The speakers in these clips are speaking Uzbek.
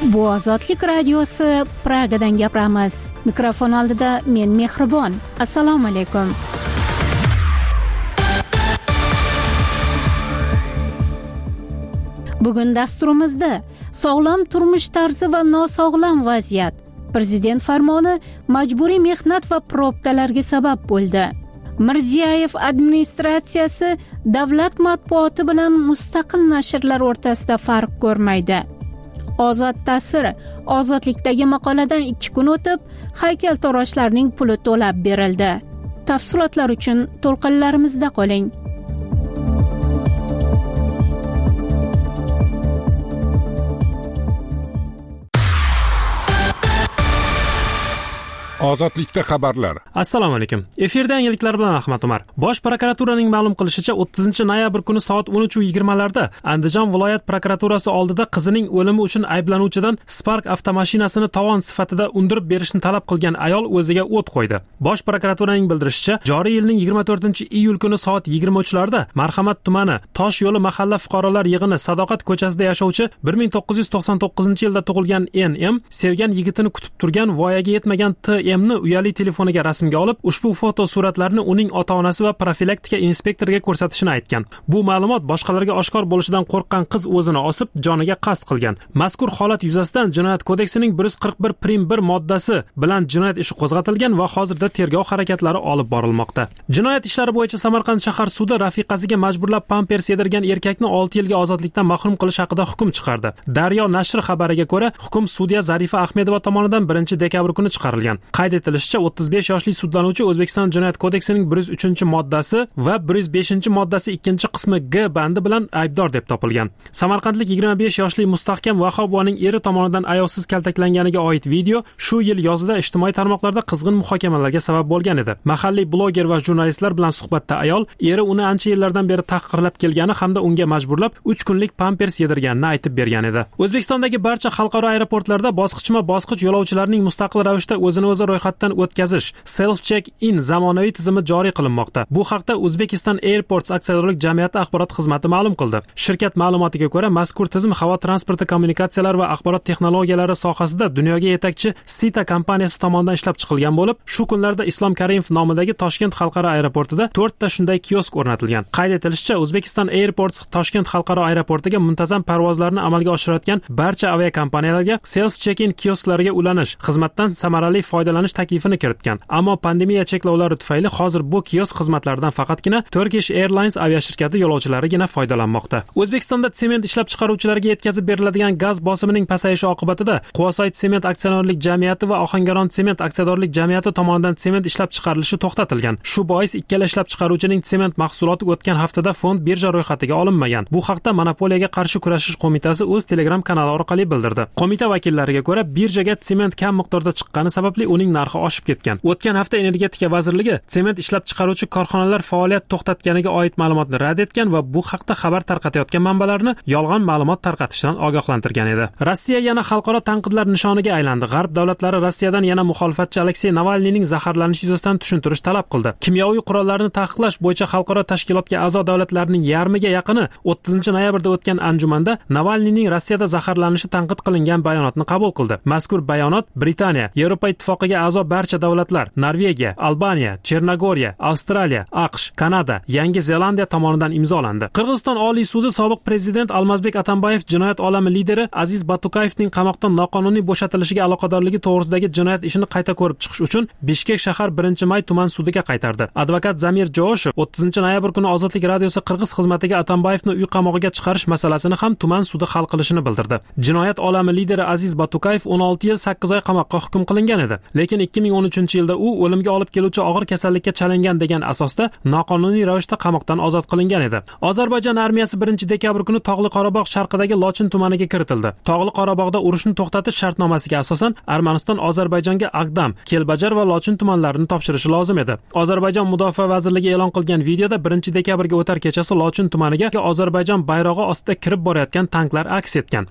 Bu Ozodlik radiosi, Pragadan gapiramiz. Mikrofon oldida men Mehribon. Assalomu alaykum. Bugun dasturimizda sog'lom turmush tarzi va nosog'lom vaziyat. Prezident farmoni majburiy mehnat va probkalarga sabab bo'ldi. Mirziyoyev administratsiyasi davlat matbuoti bilan mustaqil nashrlar o'rtasida farq ko'rmaydi. Ozod ta'sir. Ozodlikdagi maqoladan 2 kun o'tib, haykaltaroshlarning puli to'lab berildi. Tafsilotlar uchun to'lqinlarimizda qoling. Ozodlikda xabarlar. Assalomu alaykum. Efirda yangiliklar bilan Ahmad Umar. Bosh prokuraturaning ma'lum qilishicha 30-noyabr kuni soat 13:20 larda Andijon viloyat prokuraturasi oldida qizining o'limi uchun ayblanuvchidan Spark avtomashinasini tovon sifatida undirib berishni talab qilgan ayol o'ziga o't qo'ydi. Bosh prokuraturaning bildirishicha, joriy yilning 24-iyul kuni soat 23 larda Marhamat tumani Tosh yo'li mahalla fuqarolar yig'ini Sadoqat ko'chasida yashovchi 1999-yilda tug'ilgan N.M. sevgan yigitini kutib turgan voyaga yetmagan T.M.ni uyali telefoniga rasmga olib, ushbu foto suratlarni uning ota-onasi va profilaktika inspektoriga ko'rsatishini aytgan. Bu ma'lumot boshqalarga oshkor bo'lishidan qo'rqqan qiz o'zini osib, joniga qasd qilgan. Mazkur holat yuzasidan Jinoyat kodeksining 141 moddasi bilan jinoyat ishi qo'zg'atilgan va hozirda tergov harakatlari olib borilmoqda. Jinoyat ishlari bo'yicha Samarqand shahar sudi rafiqasiga majburlab pampers yedirgan erkakni 6 yilga ozodlikdan mahrum qilish haqida hukm chiqardi. Daryo nashri xabariga ko'ra, hukm sudya Zarifa Ahmedova tomonidan 1-dekabr kuni chiqarilgan. Qayd etilishicha, 35 yoshli sudlanuvchi O'zbekiston Jinoyat kodeksining 103-moddasi va 105-moddasi 2-qismi G bandi bilan aybdor deb topilgan. Samarqandlik 25 yoshli Mustahkam Vahobovaning eri tomonidan ayovsiz kaltaklanganiga oid video shu yil yozida ijtimoiy tarmoqlarda qizg'in muhokamalarga sabab bo'lgan edi. Mahalliy bloger va jurnalistlar bilan suhbatda ayol eri uni ancha yillardan beri tahqirlab kelgani hamda unga majburlab 3 kunlik pampers yedirganini aytib bergan edi. O'zbekistondagi barcha xalqaro aeroportlarda bosqichma-bosqich yo'lovchilarning mustaqil ravishda o'zini ro'yxatdan o'tkazish self-check-in zamonaviy tizimi joriy qilinmoqda. Bu haqda Uzbekistan Airports aksiyadorlik jamiyati axborot xizmati ma'lum qildi. Shirkat ma'lumotiga ko'ra, mazkur tizim havo transporti, kommunikatsiyalar va axborot texnologiyalari sohasida dunyoga yetakchi Sita kompaniyasi tomonidan ishlab chiqilgan bo'lib, shu kunlarda Islom Karimov nomidagi Toshkent xalqaro aeroportida 4 ta shunday kiosk o'rnatilgan. Qayd etilishicha, Uzbekistan Airports Toshkent xalqaro aeroportiga muntazam parvozlarni amalga oshirayotgan barcha aviakompaniyalarga self-check-in kiosklariga ulanish xizmatdan samarali foydalanish taklifini kiritgan. Ammo pandemiya cheklovlari tufayli hozir bu kiosk xizmatlaridan faqatgina Turkish Airlines aviashirkati yo'lovchilarigina foydalanmoqda. O'zbekistonda sement ishlab chiqaruvchilarga yetkazib beriladigan gaz bosimining pasayishi oqibatida Quvasoy sement aktsionerlik jamiyati va Ohangaron sement aksiyadorlik jamiyati tomonidan sement ishlab chiqarilishi to'xtatilgan. Shu bois ikkala ishlab chiqaruvchining sement mahsuloti o'tgan haftada fond birja ro'yxatiga olinmagan. Bu haqda Monopoliyaga qarshi kurashish qo'mitasi o'z Telegram kanali orqali bildirdi. Qo'mita vakillariga ko'ra, birjaga sement kam miqdorda chiqqani sababli uning narxi oshib ketgan. O'tgan hafta Energetika vazirligi sement ishlab chiqaruvchi korxonalar faoliyat to'xtatganiga oid ma'lumotni rad etgan va bu haqda xabar tarqatayotgan manbalarni yolg'on ma'lumot tarqatishdan ogohlantirgan edi. Rossiya yana xalqaro tanqidlar nishoniga aylandi. G'arb davlatlari Rossiyadan yana muxolifatchi Aleksey Navalniyning zaharlanishi yuzasidan tushuntirish talab qildi. Kimyoviy qurollarni taqiqlash bo'yicha xalqaro tashkilotga a'zo davlatlarning yarmiga yaqini 30-noyabrda o'tgan anjumanda Navalniyning Rossiyada zaharlanishi tanqid qilingan bayonotni qabul qildi. Mazkur bayonot Britaniya, Yevropa ittifoqiga a'zo barcha davlatlar, Norvegiya, Albaniya, Chernogoriya, Avstraliya, AQSh, Kanada, Yangi Zelandiya tomonidan imzolandi. Qirg'iziston Oliy sudi sobiq prezident Almazbek Atambayev jinoyat olami lideri Aziz Batukayevning qamoqdan noqonuniy bo'shatilishiga aloqadorligi to'g'risidagi jinoyat ishini qayta ko'rib chiqish uchun Bishkek shahar 1-may tuman sudiga qaytardi. Advokat Zamir Jooshev 30-noyabr kuni Ozodlik radiosi Qirg'iz xizmatiga Atambayevni uy qamog'iga chiqarish masalasini ham tuman sudi hal qilishini bildirdi. Jinoyat olami lideri Aziz Batukayev 16 yil 8 oy qamoqqa hukm qilingan edi. Lekin 2013-yilda u o'limga olib keluvchi og'ir kasallikka chalingan degan asosda noqonuniy ravishda qamoqdan ozod qilingan edi. Ozarbayjon armiyasi 1-dekabr kuni Tog'li Qorabog' sharqidagi Lochin tumaniga kiritildi. Tog'li Qorabog'da urushni to'xtatish shartnomasiga asosan Armaniston Ozarbayjonga Agdam, Kelbajar va Lochin tumanlarini topshirishi lozim edi. Ozarbayjon mudofaa vazirligi e'lon qilgan videoda 1-dekabrga o'tar kechasi Lochin tumaniga Ozarbayjon bayrog'i ostida kirib borayotgan tanklar aks etgan.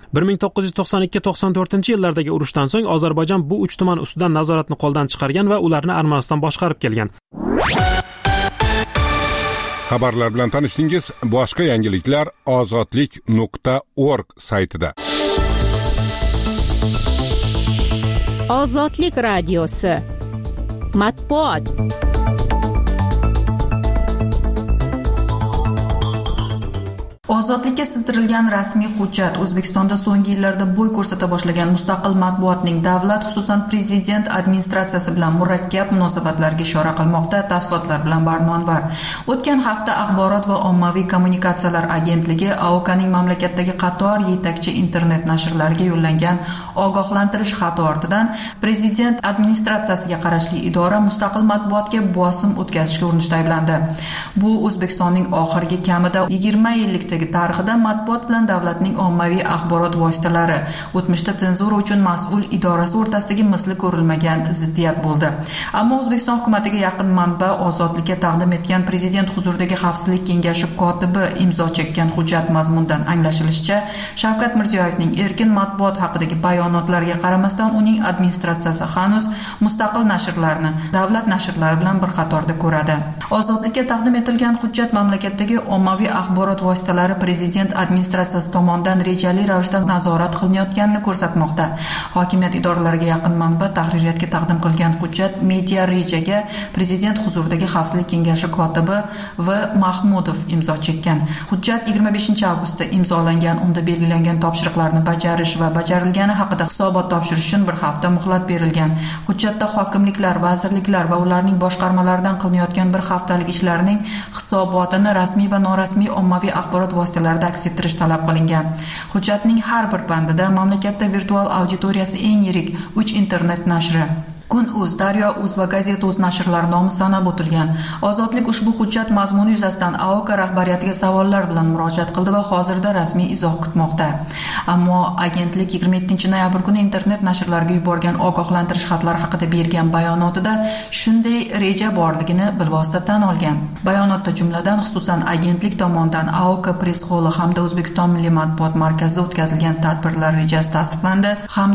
1992-94-yillardagi urushdan so'ng Ozarbayjon bu 3 tuman ustidan nazoratni qo'ldan chiqargan va ularni Armaniston boshqarib kelgan. Xabarlar bilan tanishdingiz. Boshqa yangiliklar ozodlik.org saytida. Ozodlik radiosi. Matbuot. Ozodlikka sizdirilgan rasmiy hujjat O'zbekistonda so'nggi yillarda bo'y ko'rsata boshlagan mustaqil matbuotning davlat, xususan prezident administratsiyasi bilan murakkab munosabatlarga ishora qilmoqda. Tafsilotlar bilan Barno Anvar. O'tgan hafta Axborot va ommaviy kommunikatsiyalar agentligi AOKning mamlakatdagi qator yetakchi internet nashrlariga yo'llangan ogohlantirish xati ortidan prezident administratsiyasiga qarashli idora mustaqil matbuotga bosim o'tkazishga urinishda ayblandi. Bu O'zbekistonning oxirgi kamida 20 yillik tarixida matbuot bilan davlatning ommaviy axborot vositalari o'tmishda senzura uchun mas'ul idorasi o'rtasidagi misli ko'rilmagan ziddiyat bo'ldi. Ammo O'zbekiston hukumatiga yaqin manba ozodlikka taqdim etgan prezident huzuridagi xavfsizlik kengashi kotibi imzo chekkan hujjat mazmunidan anglashilishicha, Shavkat Mirziyoyevning erkin matbuot haqidagi bayonotlariga qaramasdan uning administratsiyasi hanuz mustaqil nashrlarni davlat nashrlari bilan bir qatorda ko'radi. Ozodlikka taqdim etilgan hujjat mamlakatdagi ommaviy axborot vositalari prezident administratsiyasi tomonidan rejali ravishda nazorat qilinayotganini ko'rsatmoqda. Hokimiyat idoralariga yaqin manba tahririyatga taqdim qilgan hujjat Media Rejaga prezident huzuridagi xavfsizlik kengashi kotibi V. Mahmudov imzo chekkan. Hujjat 25 avgustda imzolangan, unda belgilangan topshiriqlarni bajarish va bajarilgani haqida hisobot topshirish uchun bir hafta muhlat berilgan. Hujjatda hokimliklar, vazirliklar va ularning boshqarmalaridan qilinayotgan bir haftalik ishlarning hisobotini rasmiy va norasmiy ommaviy axborot vositalarida aks ettirish talab qilingan. Hujjatning har bir bandida mamlakatda virtual auditoriyasi eng yirik 3 internet nashri Kun.uz, Daryo.uz va Gazeta.uz nashrlari nomi sanab o'tilgan. Ozodlik ushbu hujjat mazmuni yuzasidan AOK rahbariyatiga savollar bilan murojaat qildi va hozirda rasmiy izoh kutmoqda. Ammo agentlik 27-noyabr kuni internet nashrlariga yuborgan ogohlantirish xatlari haqida bergan bayonotida shunday reja borligini bilvosita tan olgan. Bayonotda jumladan xususan agentlik tomonidan AOK press-xoli hamda O'zbekiston Milliy matbuot markazida o'tkazilgan tadbirlar rejasi tasdiqlandi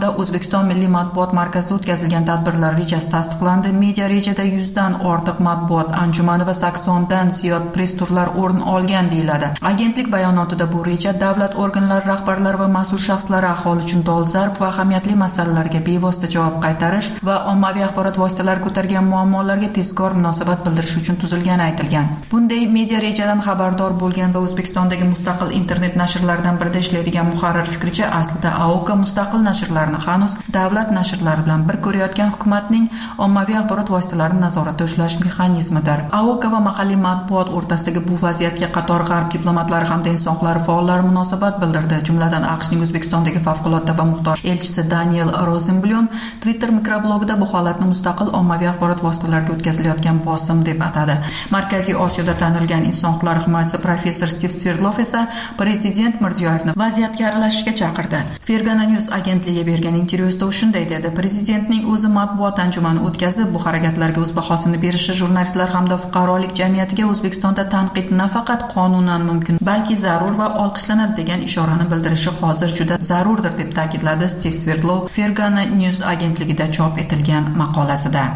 rejasi tasdiqlandi. Media rejada 100 dan ortiq matbuot anjumani va 80 dan ziyod press turlar o'rin olgan deyiladi. Agentlik bayonotida bu reja davlat organlari rahbarlari va mas'ul shaxslari aholi uchun dolzarb va ahamiyatli masalalarga bevosita javob qaytarish va ommaviy axborot vositalari ko'targan muammolarga tezkor munosabat bildirish uchun tuzilgani aytilgan. Bunday media rejadan xabardor bo'lgan va O'zbekistondagi mustaqil internet nashrlaridan birida ishlaydigan muharrir fikricha, aslida AOK mustaqil nashrlarni hanuz davlat nashrlari bilan bir ko'rayotgan hukumatning ommaviy axborot vositalarini nazoratda ushlash mexanizmidir. AOK va mahalliy matbuot o'rtasidagi bu vaziyatga qator g'arb diplomatlari hamda inson huquqlari faollari munosabat bildirdi. Jumladan AQShning O'zbekistondagi favqulodda va muxtor elchisi Daniel Rosenblum Twitter mikroblogida bu holatni mustaqil ommaviy axborot vositalariga o'tkazilayotgan bosim deb atadi. Markaziy Osiyoda tanilgan inson huquqlari himoyachisi professor Steve Sverdlov esa prezident Mirziyoyevni vaziyatga aralashishga chaqirdi. Fergana News agentligiga bergan intervyusida u shunday dedi: prezidentning o'zi matbuot anjumani o'tkazib, bu harakatlarga o'z bahosini berishi jurnalistlar hamda fuqarolik jamiyatiga O'zbekistonda tanqid nafaqat qonunan mumkin, balki zarur va olqishlanadi degan ishorani bildirishi hozir juda zarurdir, deb ta'kidladi Steve Sverdlov Fergana News agentligida chop etilgan maqolasida.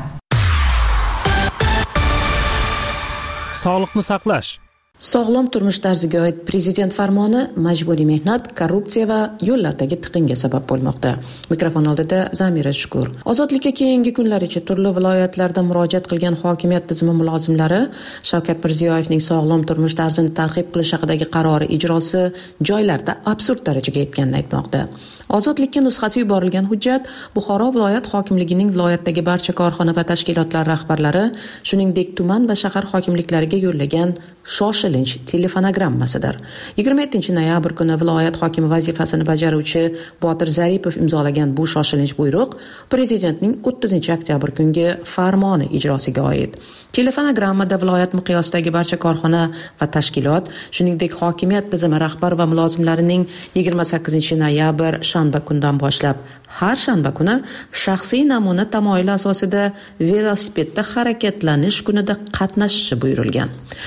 Sog'liqni saqlash. Sog'lom turmush tarziga oid prezident farmoni majburiy mehnat, korrupsiya va yo'llardagi tiqinga sabab bo'lmoqda. Mikrofon oldida Zamira Shukur. Ozodlikka keyingi kunlaricha turli viloyatlarda murojaat qilgan hokimiyat tizimi mulozimlari Shavkat Mirziyoyevning sog'lom turmush tarzini targ'ib qilish haqidagi qarori ijrosi joylarda absurd darajaga yetganini aytmoqda. Ozodlikka nusxasi yuborilgan hujjat Buxoro viloyat hokimligining viloyatdagi barcha korxona va tashkilotlar rahbarlari, shuningdek tuman va shahar hokimliklariga yo'llagan shoshilinch telefonogrammasidir. 27-noyabr kuni viloyat hokimi vazifasini bajaruvchi Botir Zaripov imzolagan bu shoshilinch buyruq prezidentning 30-oktyabr kungi farmoni ijrosiga oid. Telefonogrammada viloyat miqyosidagi barcha korxona va tashkilot, shuningdek hokimiyat tizimi rahbar va mulozimlarining 28-noyabr shanba kundan boshlab har shanba kuni shaxsiy namuna tamoyili asosida velosipedda harakatlanish kunida qatnashishi buyurilgan. Bizga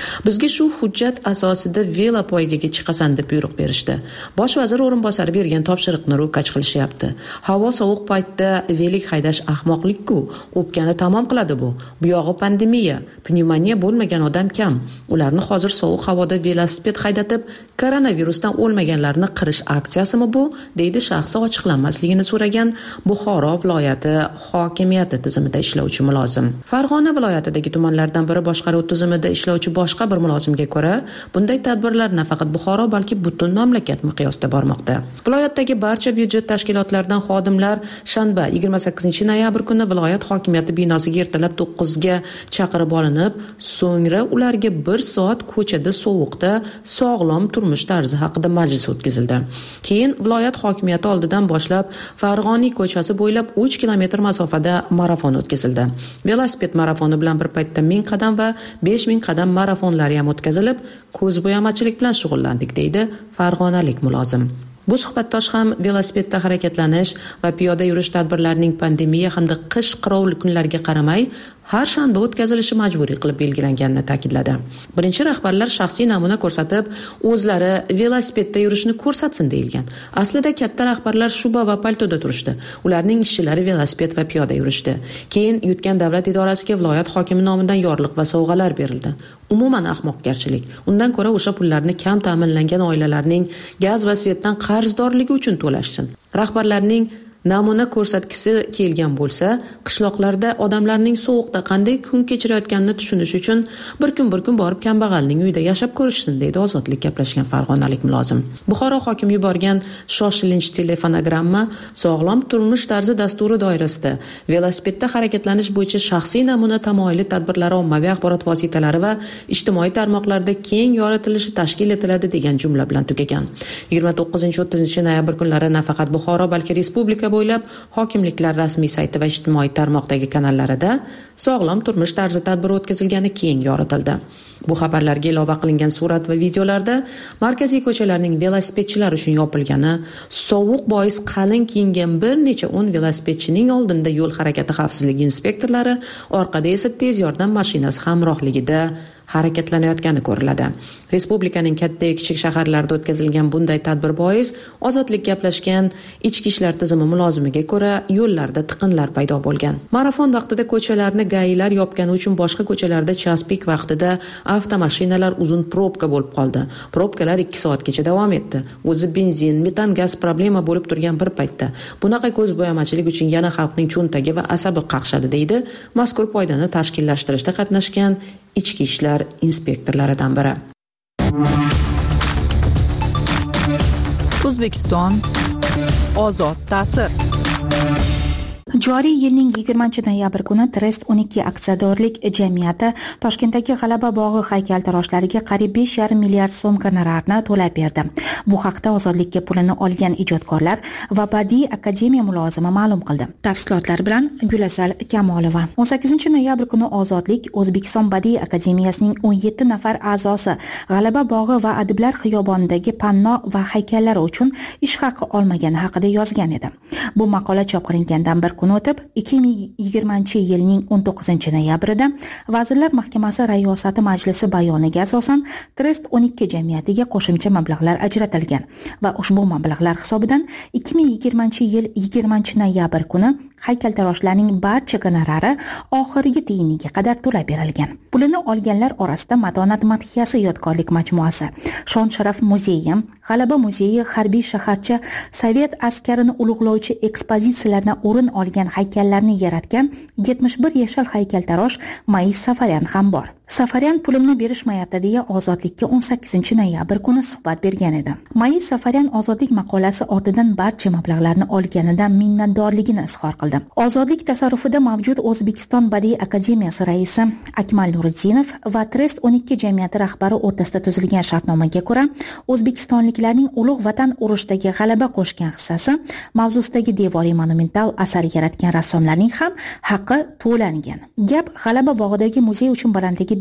shu hujjat asosida velo poygaga chiqasan deb buyruq berishdi. Bosh vazir o'rinbosari bergan topshiriqni ro'kach qilishyapti. Havo sovuq paytda velik haydash ahmoqlik-ku, o'pkani tamom qiladi bu. Bu yog'i pandemiya, pnevmoniya bo'lmagan odam kam. Ularni hozir sovuq havoda velosiped haydatib, koronavirusdan o'lmaganlarni qirish aksiyasimi bu? Deydi shaxsi ochiqlanmasligini so'ragan Buxoro viloyati hokimiyati tizimida ishlovchi mulozim. Farg'ona viloyatidagi tumanlardan biri boshqaruv tizimida ishlovchi boshqa bir mulozimga ko'ra, bunday tadbirlar nafaqat Buxoro, balki butun mamlakat miqyosida bormoqda. Viloyatdagi barcha byudjet tashkilotlaridan xodimlar shanba 28 noyabr kuni viloyat hokimiyati binosiga ertalab 9 ga chaqirib olinib, so'ngra ularga 1 soat ko'chada sovuqda sog'lom turmush tarzi haqida majlis o'tkazildi. Keyin viloyat hokimiyati oldidan boshlab Farg'oniy ko'chasi bo'ylab 3 kilometr masofada marafon o'tkazildi. Velosiped marafoni bilan bir paytda 1000 qadam va 5000 qadam marafonlari ham o'tkazilib, ko'zbo'yamachilik bilan shug'ullandik, deydi farg'onalik mulozim. Bu suhbatdosh ham velosipedda harakatlanish va piyoda yurish tadbirlarining pandemiya hamda qish qirovli kunlariga qaramay har shanba o'tkazilishi majburiy qilib belgilanganini ta'kidladi. Birinchi rahbarlar shaxsiy namuna ko'rsatib, o'zlari velosipedda yurishni ko'rsatsin deyilgan. Aslida katta rahbarlar shuba va paltoda turishdi. Ularning ishchilari velosiped va piyoda yurishdi. Keyin yutgan davlat idorasiga viloyat hokimi nomidan yorliq va sovg'alar berildi. Umuman ahmoqgarchilik. Undan ko'ra o'sha pullarni kam ta'minlangan oilalarning gaz va svetdan qarzdorligi uchun to'lashsin. Rahbarlarning namuna ko'rsatgisi kelgan bo'lsa, qishloqlarda odamlarning sovuqda qanday kun kechirayotganini tushunish uchun bir kun borib kambag'alning uyida yashab ko'rishsin, deydi ozodlik gaplashgan farg'onalik mulozim. Buxoro hokimi yuborgan shoshilinch telefonogramma sog'lom turmush tarzi dasturi doirasida velosipedda harakatlanish bo'yicha shaxsiy namuna tamoyili tadbirlari ommaviy axborot vositalari va ijtimoiy tarmoqlarda keng yoritilishi tashkil etiladi degan jumla bilan tugagan. 29-30 noyabr kunlari nafaqat Buxoro, balki respublika bo'ylab hokimliklar rasmiy sayti va ijtimoiy tarmoqdagi kanallarida sog'lom turmush tarzi tadbiri o'tkazilgani keng yoritildi. Bu xabarlarga ilova qilingan surat va videolarda markaziy ko'chalarning velosipedchilar uchun yopilgani, sovuq bois qalin kiyingan bir necha 10 velosipedchining oldinda yo'l harakati xavfsizligi inspektorlari, orqada esa tez yordam mashinasi hamrohligida harakatlanayotgani ko'riladi. Respublikaning katta va kichik shaharlarida o'tkazilgan bunday tadbir bois ozodlik gaplashgan ichki ishlar tizimi mulozimiga ko'ra yo'llarda tiqinlar paydo bo'lgan. Marafon vaqtida ko'chalarni gailar yopgani uchun boshqa ko'chalarda chas pik vaqtida avtomashinalar uzun probka bo'lib qoldi. Probkalar 2 soatgacha davom etdi. O'zi benzin, metan gaz problema bo'lib turgan bir paytda bunaqa ko'zbo'yamachilik uchun yana xalqning cho'ntagi va asabi qaqshadi, deydi mazkur poydani tashkillashtirishda qatnashgan ichki ishlar inspektorlaridan biri. O'zbekiston ozod ta'sir. Joriy yilning 20-noyabr kuni Trest 12 aksiyadorlik jamiyati Toshkentdagi G'alaba bog'i haykaltaroshlariga qariyb 5,5 milliard so'm gonorarni to'lab berdi. Bu haqda ozodlikka pulini olgan ijodkorlar va Badiiy akademiya mulozimi ma'lum qildi. Tafsilotlar bilan Gulasal Kamolova. 18-noyabr kuni Ozodlik O'zbekiston Badiiy akademiyasining 17 nafar a'zosi G'alaba bog'i va Adiblar xiyobonidagi panno va haykallari uchun ish haqi olmagani haqida yozgan edi. Bu maqola chop qilingandan bir kun o'tib 2020-yilning 19-noyabrida Vazirlar Mahkamasi Rayosati Majlisi bayoniga asosan Trest 12 jamiyatiga qo'shimcha mablag'lar ajratilgan va ushbu mablag'lar hisobidan 2020-yil 20-noyabr kuni haykaltaroshlarning barcha gonorari oxirgi tiyiniga qadar to'lab berilgan. Pulini olganlar orasida Matonat madhiyasi yodgorlik majmuasi, Shon sharaf muzeyi, G'alaba muzeyi, harbiy shaharcha, Sovet askarini ulug'lovchi ekspozitsiyalardan o'rin olgan haykallarni yaratgan 71 yashar haykaltarosh Maiz Safaryan ham bor. Safaryan pulimni berishmayapti deya Ozodlikka 18-noyabr kuni suhbat bergan edi. Maiz Safaryan Ozodlik maqolasi ortidan barcha mablag'larni olganidan minnatdorligini izhor qildi. Ozodlik tasarrufida mavjud O'zbekiston Badiiy akademiyasi raisi Akmal Nuriddinov va Trest 12 jamiyati rahbari o'rtasida tuzilgan shartnomaga ko'ra, o'zbekistonliklarning ulug' vatan urushdagi g'alaba qo'shgan hissasi mavzusidagi devoriy monumental asar yaratgan rassomlarning ham haqqi to'langan. Gap G'alaba bog'idagi muzey uchun balandligi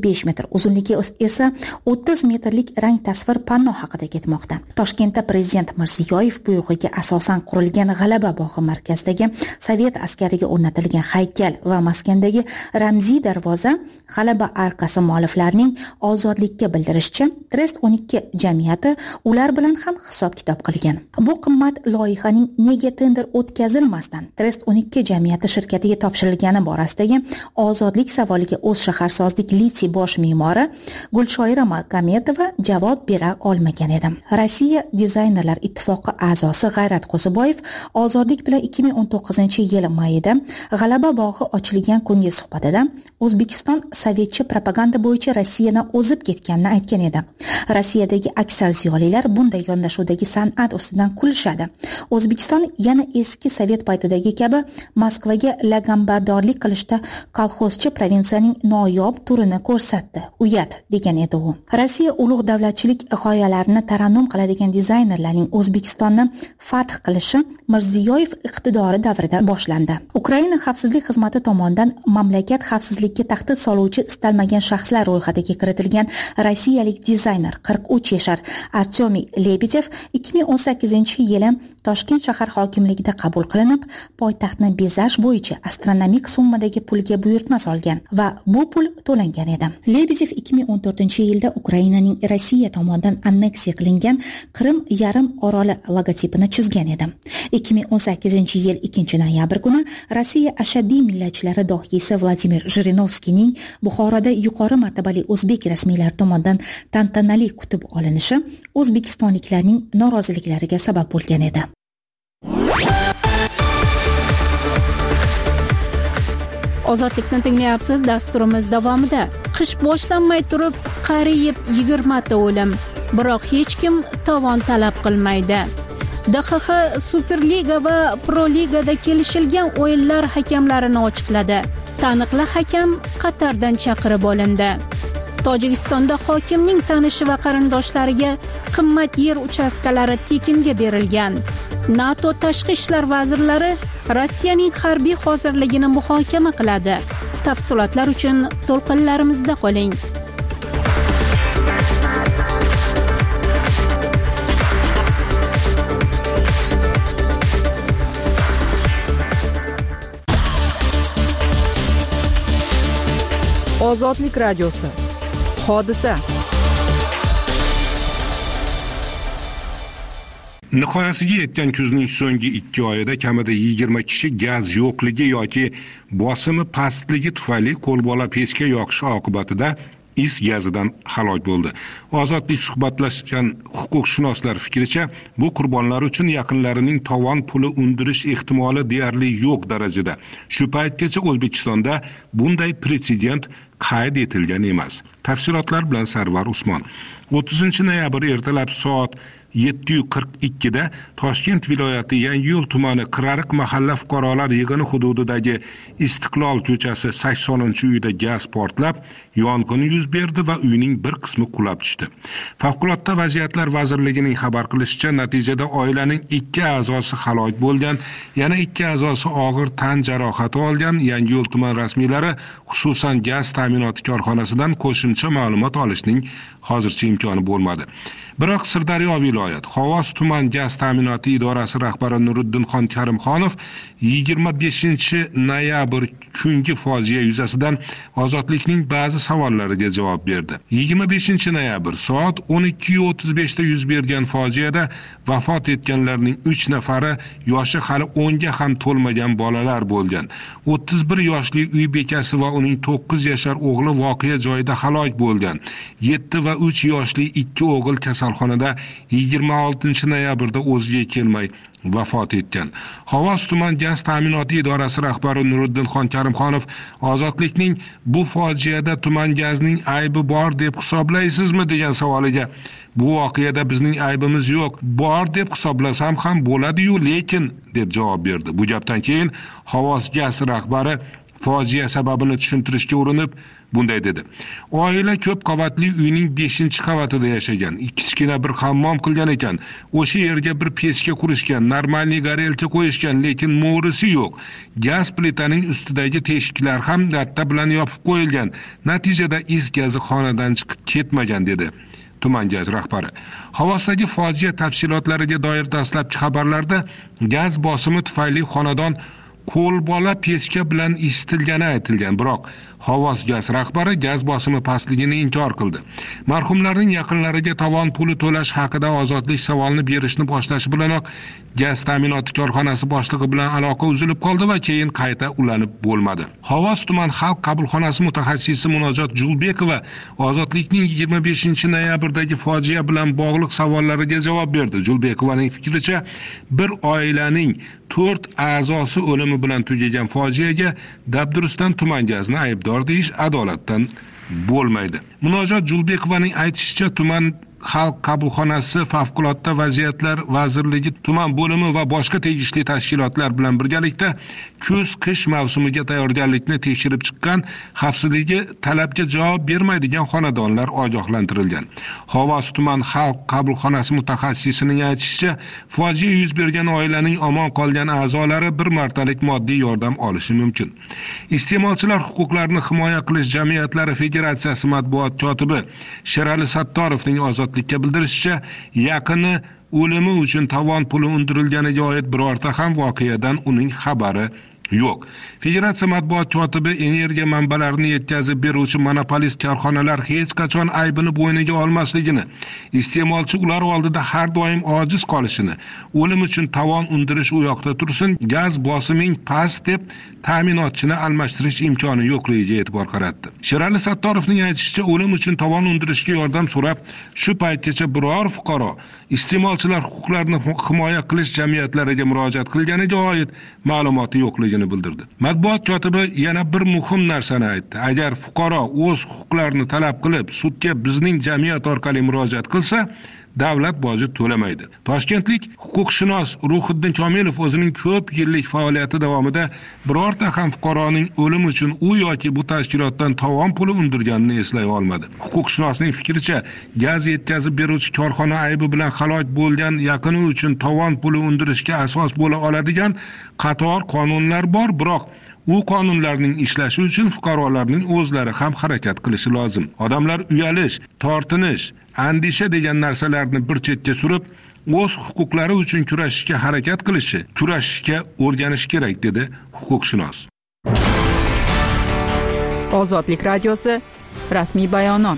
5 metr, uzunligi esa 30 metrlik rang tasvir panno haqida ketmoqda. Toshkentda prezident Mirziyoyev buyrug'iga asosan qurilgan G'alaba bog'i markazidagi sovet askariga o'rnatilgan haykal va maskandagi ramziy darvoza G'alaba arkasi mualliflarining ozodlikka bildirishicha Trust 12 jamiyati ular bilan ham hisob-kitob qilgan. Bu qimmat loyihaning nega tender o'tkazilmasdan Trust 12 jamiyati shirkatiga topshirilgani borasidagi ozodlik savoliga o'z shaharsozlik litsi bosh me'mori Gulshoira Magametova javob bera olmagan edi. Rossiya dizaynerlar ittifoqi a'zosi G'ayrat Qo'ziboyev ozodlik bilan 2019-yil mayida G'alaba bog'i ochilgan kungi suhbatida O'zbekiston sovetcha propaganda bo'yicha Rossiyani o'zib ketganini aytgan edi. Rossiyadagi aksar ziyolilar bunday yondashuvdagi san'at ustidan kulishadi. O'zbekiston yana eski sovet paytidagi kabi Moskvaga lagambardorlik qilishda kolxozchi provinsiyaning noyob turini ko'rsatdi. Uyat degan edi u. Rossiya ulug' davlatchilik g'oyalarini tarannum qiladigan dizaynerlarning O'zbekistonni fath qilishi Mirziyoyev iqtidori davrida boshlandi. Ukraina xavfsizlik xizmati tomonidan mamlakat xavfsizligiga tahdid soluvchi istalmagan shaxslar ro'yxatiga kiritilgan rossiyalik dizayner 43 yashar Artyomiy Lebedev 2018-yili Toshkent shahar hokimligida qabul qilinib, poytaxtni bezash bo'yicha astronomik summadagi pulga buyurtma solgan va bu pul to'langan edi. Lebedev 2014-yilda Ukrainaning Rossiya tomonidan anneksiya qilingan Qrim yarim oroli logotipini chizgan edi. 2018-yil 2-noyabr kuni Rossiya ashaddiy millatchilari dohiysi Vladimir Jirinovskiyning Buxoroda yuqori martabali o'zbek rasmiylari tomonidan tantanali kutib olinishi o'zbekistonliklarning noroziliklariga sabab bo'lgan edi. Ozodlikni tinglayapsiz. Dasturimiz davomida qish boshlanmay turib qariyb 20 ta o'lim, biroq hech kim tovon talab qilmaydi. DXX Superliga va Pro Ligada kelishilgan o'yinlar hakamlarini ochiqladi. Taniqli hakam Qatardan chaqirib olindi. Tojikistonda hokimning tanishi va qarindoshlariga qimmat yer uchastkalari tekinga berilgan. NATO tashqi ishlar vazirlari Rossiyaning harbiy hozirligini muhokama qiladi. Tafsilotlar uchun to'lqinlarimizda qoling. Ozodlik radiosi. Hodisa. Nihoyasiga yetgan kuzning so'nggi 2 oyida kamida 20 kishi gaz yo'qligi yoki bosimi pastligi tufayli qo'lbola pechka yoqishi oqibatida is gazidan halok bo'ldi. Ozodlik suhbatlashgan huquqshunoslar fikricha, bu qurbonlar uchun yaqinlarining tovon puli undirish ehtimoli deyarli yo'q darajada. Shu paytgacha O'zbekistonda bunday pretsedent qayd etilgan emas. Tafsilotlar bilan Sarvar Usmon. 30-noyabr ertalab soat 7:42 da Toshkent viloyati Yangiyo'l tumani Qirariq mahalla fuqarolar yig'ini hududidagi Istiqlol ko'chasi 80-uyda gaz portlab, yong'in yuz berdi va uyning bir qismi qulab tushdi. Favqulodda vaziyatlar vazirligining xabar qilishicha, natijada oilaning 2 a'zosi halok bo'lgan, yana 2 a'zosi og'ir tan jarohati olgan. Yangiyo'l tuman rasmiylari xususan gaz ta'minoti korxonasidan qo'shimcha ma'lumot olishning hozircha imkoni bo'lmadi. Biroq Sirdaryo viloyat Xovos tuman gaz ta'minoti idorasi rahbari Nuriddinxon Karimxonov 25-noyabr kungi fojia yuzasidan Ozodlikning ba'zi savollariga javob berdi. 25-noyabr soat 12:35 da yuz bergan fojiada vafot etganlarning 3 nafari yoshi hali 10 ga ham to'lmagan bolalar bo'lgan. 31 yoshli uy bekasi va uning 9 yashar o'g'li voqea joyida halok bo'lgan. 7 va 3 yoshli 2 o'g'il kasalxonada 26-noyabrda o'ziga kelmay vafot etgan. Xovos tuman gaz ta'minoti idorasi rahbari Nuriddinxon Karimxonov Ozodlikning bu fojiada tuman gazning aybi bor deb hisoblaysizmi degan savoliga, bu voqeada bizning aybimiz yo'q, bor deb hisoblasam ham bo'ladi-yu, lekin deb javob berdi. Bu gapdan keyin Xovos gaz rahbari fojia sababini tushuntirishga urinib, Bunday dedi: oila ko'p qavatli uyning 5-qavatida yashagan, kichkina bir hammom qilgan ekan. O'sha yerga bir pechka qurishgan, normalniy garelka qo'yishgan, lekin mo'risi yo'q. Gaz plitaning ustidagi teshiklar ham latta bilan yopib qo'yilgan. Natijada is gazi xonadan chiqib ketmagan, dedi tuman gaz rahbari. Xovosdagi fojia tafsilotlariga doir dastlabki xabarlarda gaz bosimi tufayli xonadon qo'lbola pechka bilan isitilgani aytilgan, biroq Xovos gaz rahbari gaz bosimi pastligini inkor qildi. Marhumlarning yaqinlariga tovon puli to'lash haqida ozodlik savolni berishni boshlashi bilanoq gaz ta'minoti korxonasi boshlig'i bilan aloqa uzilib qoldi va keyin qayta ulanib bo'lmadi. Xovos tuman xalq qabulxonasi mutaxassisi Munojot Julbekova Ozodlikning 25-noyabrdagi fojia bilan bog'liq savollariga javob berdi. Julbekovaning fikricha, bir oilaning 4 a'zosi o'limi bilan tugagan fojiaga Dabduruston tuman gazni aybdor deyish adolatdan bo'lmaydi. Munojot Julbekovaning aytishicha, tuman xalq qabulxonasi favqulodda vaziyatlar vazirligi tuman bo'limi va boshqa tegishli tashkilotlar bilan birgalikda kuz-qish mavsumiga tayyorgarlikni tekshirib chiqqan, xavfsizligi talabga javob bermaydigan xonadonlar ogohlantirilgan. Xovos tuman xalq qabulxonasi mutaxassisining aytishicha, fojia yuz bergan oilaning omon qolgan a'zolari bir martalik moddiy yordam olishi mumkin. Iste'molchilar huquqlarini himoya qilish jamiyatlari federatsiyasi matbuot kotibi Sherali Sattorovning ozodlikka bildirishicha, yaqini o'limi uchun tovon puli undirilganiga oid birorta ham voqeadan uning xabari yo'q. Federatsiya matbuot kotibi energiya manbalarini yetkazib beruvchi monopolist korxonalar hech qachon aybini bo'yniga olmasligini, iste'molchi ular oldida har doim ojiz qolishini, o'lim uchun tovon undirish u yoqda tursin, gaz bosiming past deb ta'minotchini almashtirish imkoni yo'qligiga e'tibor qaratdi. Sherali Sattorovning aytishicha, o'lim uchun tovon undirishga yordam so'rab, shu paytgacha biror fuqaro iste'molchilar huquqlarini himoya qilish jamiyatlariga murojaat qilganiga oid ma'lumoti yo'qligini bildirdi. Matbuot kotibi yana bir muhim narsani aytdi. Agar fuqaro o'z huquqlarini talab qilib, sudga bizning jamiyat orqali murojaat qilsa, davlat boji to'lamaydi. Toshkentlik huquqshunos Ruhiddin Komilov o'zining ko'p yillik faoliyati davomida birorta ham fuqaroning o'limi uchun u yoki bu tashkilotdan tovon puli undirganini eslay olmadi. Huquqshunosning fikricha, gaz yetkazib beruvchi korxona aybi bilan halok bo'lgan yaqini uchun tovon puli undirishga asos bo'la oladigan qator qonunlar bor, biroq u qonunlarning ishlashi uchun fuqarolarning o'zlari ham harakat qilishi lozim. Odamlar uyalish, tortinish, andisha degan narsalarni bir chetga surib, o'z huquqlari uchun kurashishga harakat qilishi, kurashishga o'rganish kerak, dedi huquqshunos. Ozodlik radiosi rasmiy bayonot.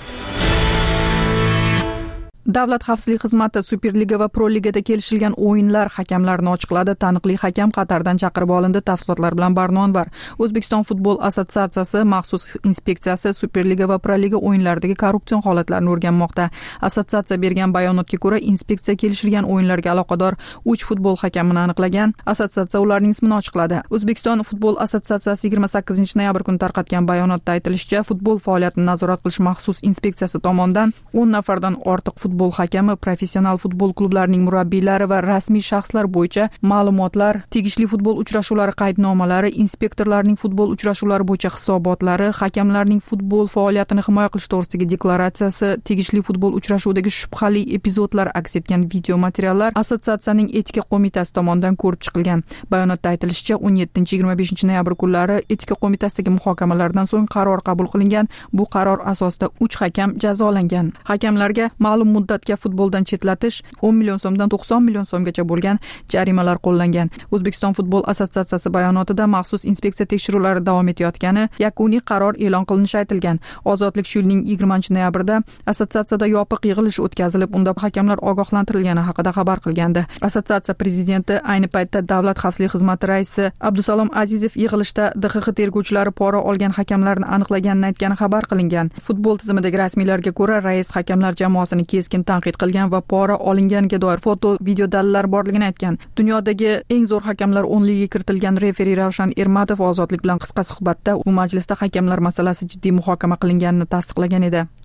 Davlat xavfsizlik xizmati Superliga va Pro Ligada kelishilgan o'yinlar hakamlarini ochiqladi. Taniqli hakam Qatardan chaqirib olindi. Tafsilotlar bilan Barnon var. O'zbekiston futbol assotsiatsiyasi maxsus inspeksiyasi Superliga va Pro Liga o'yinlaridagi korrupsion holatlarni o'rganmoqda. Assotsiatsiya bergan bayonotga ko'ra, inspeksiya kelishilgan o'yinlarga aloqador 3 futbol hakamini aniqlagan. Assotsiatsiya ularning ismini ochiqladi. O'zbekiston futbol assotsiatsiyasi 28-noyabr kuni tarqatgan bayonotda aytilishicha, futbol faoliyatini nazorat qilish maxsus inspeksiyasi tomonidan 10 nafardan ortiq futbol hakami, professional futbol klublarining murabbiylari va rasmiy shaxslar bo'yicha ma'lumotlar, tegishli futbol uchrashuvlari qaydnomalari, inspektorlarning futbol uchrashuvlari bo'yicha hisobotlari, hakamlarning futbol faoliyatini himoya qilish to'g'risidagi deklaratsiyasi, tegishli futbol uchrashuvdagi shubhali epizodlar aks etgan video materiallar assotsiatsiyaning etika qo'mitasi tomonidan ko'rib chiqilgan. Bayonotda aytilishicha, 17-25-noyabr kunlari etika qo'mitasidagi muhokamalardan so'ng qaror qabul qilingan. Bu qaror asosida 3 hakam jazolangan. Hakamlarga ma'lum muddatga futboldan chetlatish 10 million so'mdan 90 million so'mgacha bo'lgan jarimalar qo'llangan. O'zbekiston futbol assotsiatsiyasi bayonotida maxsus inspeksiya tekshiruvlari davom etayotgani, yakuniy qaror e'lon qilinishi aytilgan. Ozodlik shu yilning 20-noyabrida assotsiatsiyada yopiq yig'ilish o'tkazilib, unda hakamlar ogohlantirilgani haqida xabar qilgandi. Assotsiatsiya prezidenti, ayni paytda Davlat xavfsizlik xizmati raisi Abdusalom Azizov yig'ilishda DXX tergovchilari pora olgan hakamlarni aniqlaganini aytgani xabar qilingan. Futbol tizimidagi rasmiylarga ko'ra, rais hakamlar jamoasini keskin tanqid qilgan va pora olinganiga doir foto, video dalillar borligini aytgan. Dunyodagi eng zo'r hakamlar 10ligiga kiritilgan referi Ravshan Ermatov Ozodlik bilan qisqa suhbatda u majlisda hakamlar masalasi jiddiy muhokama qilinganini tasdiqlagan edi.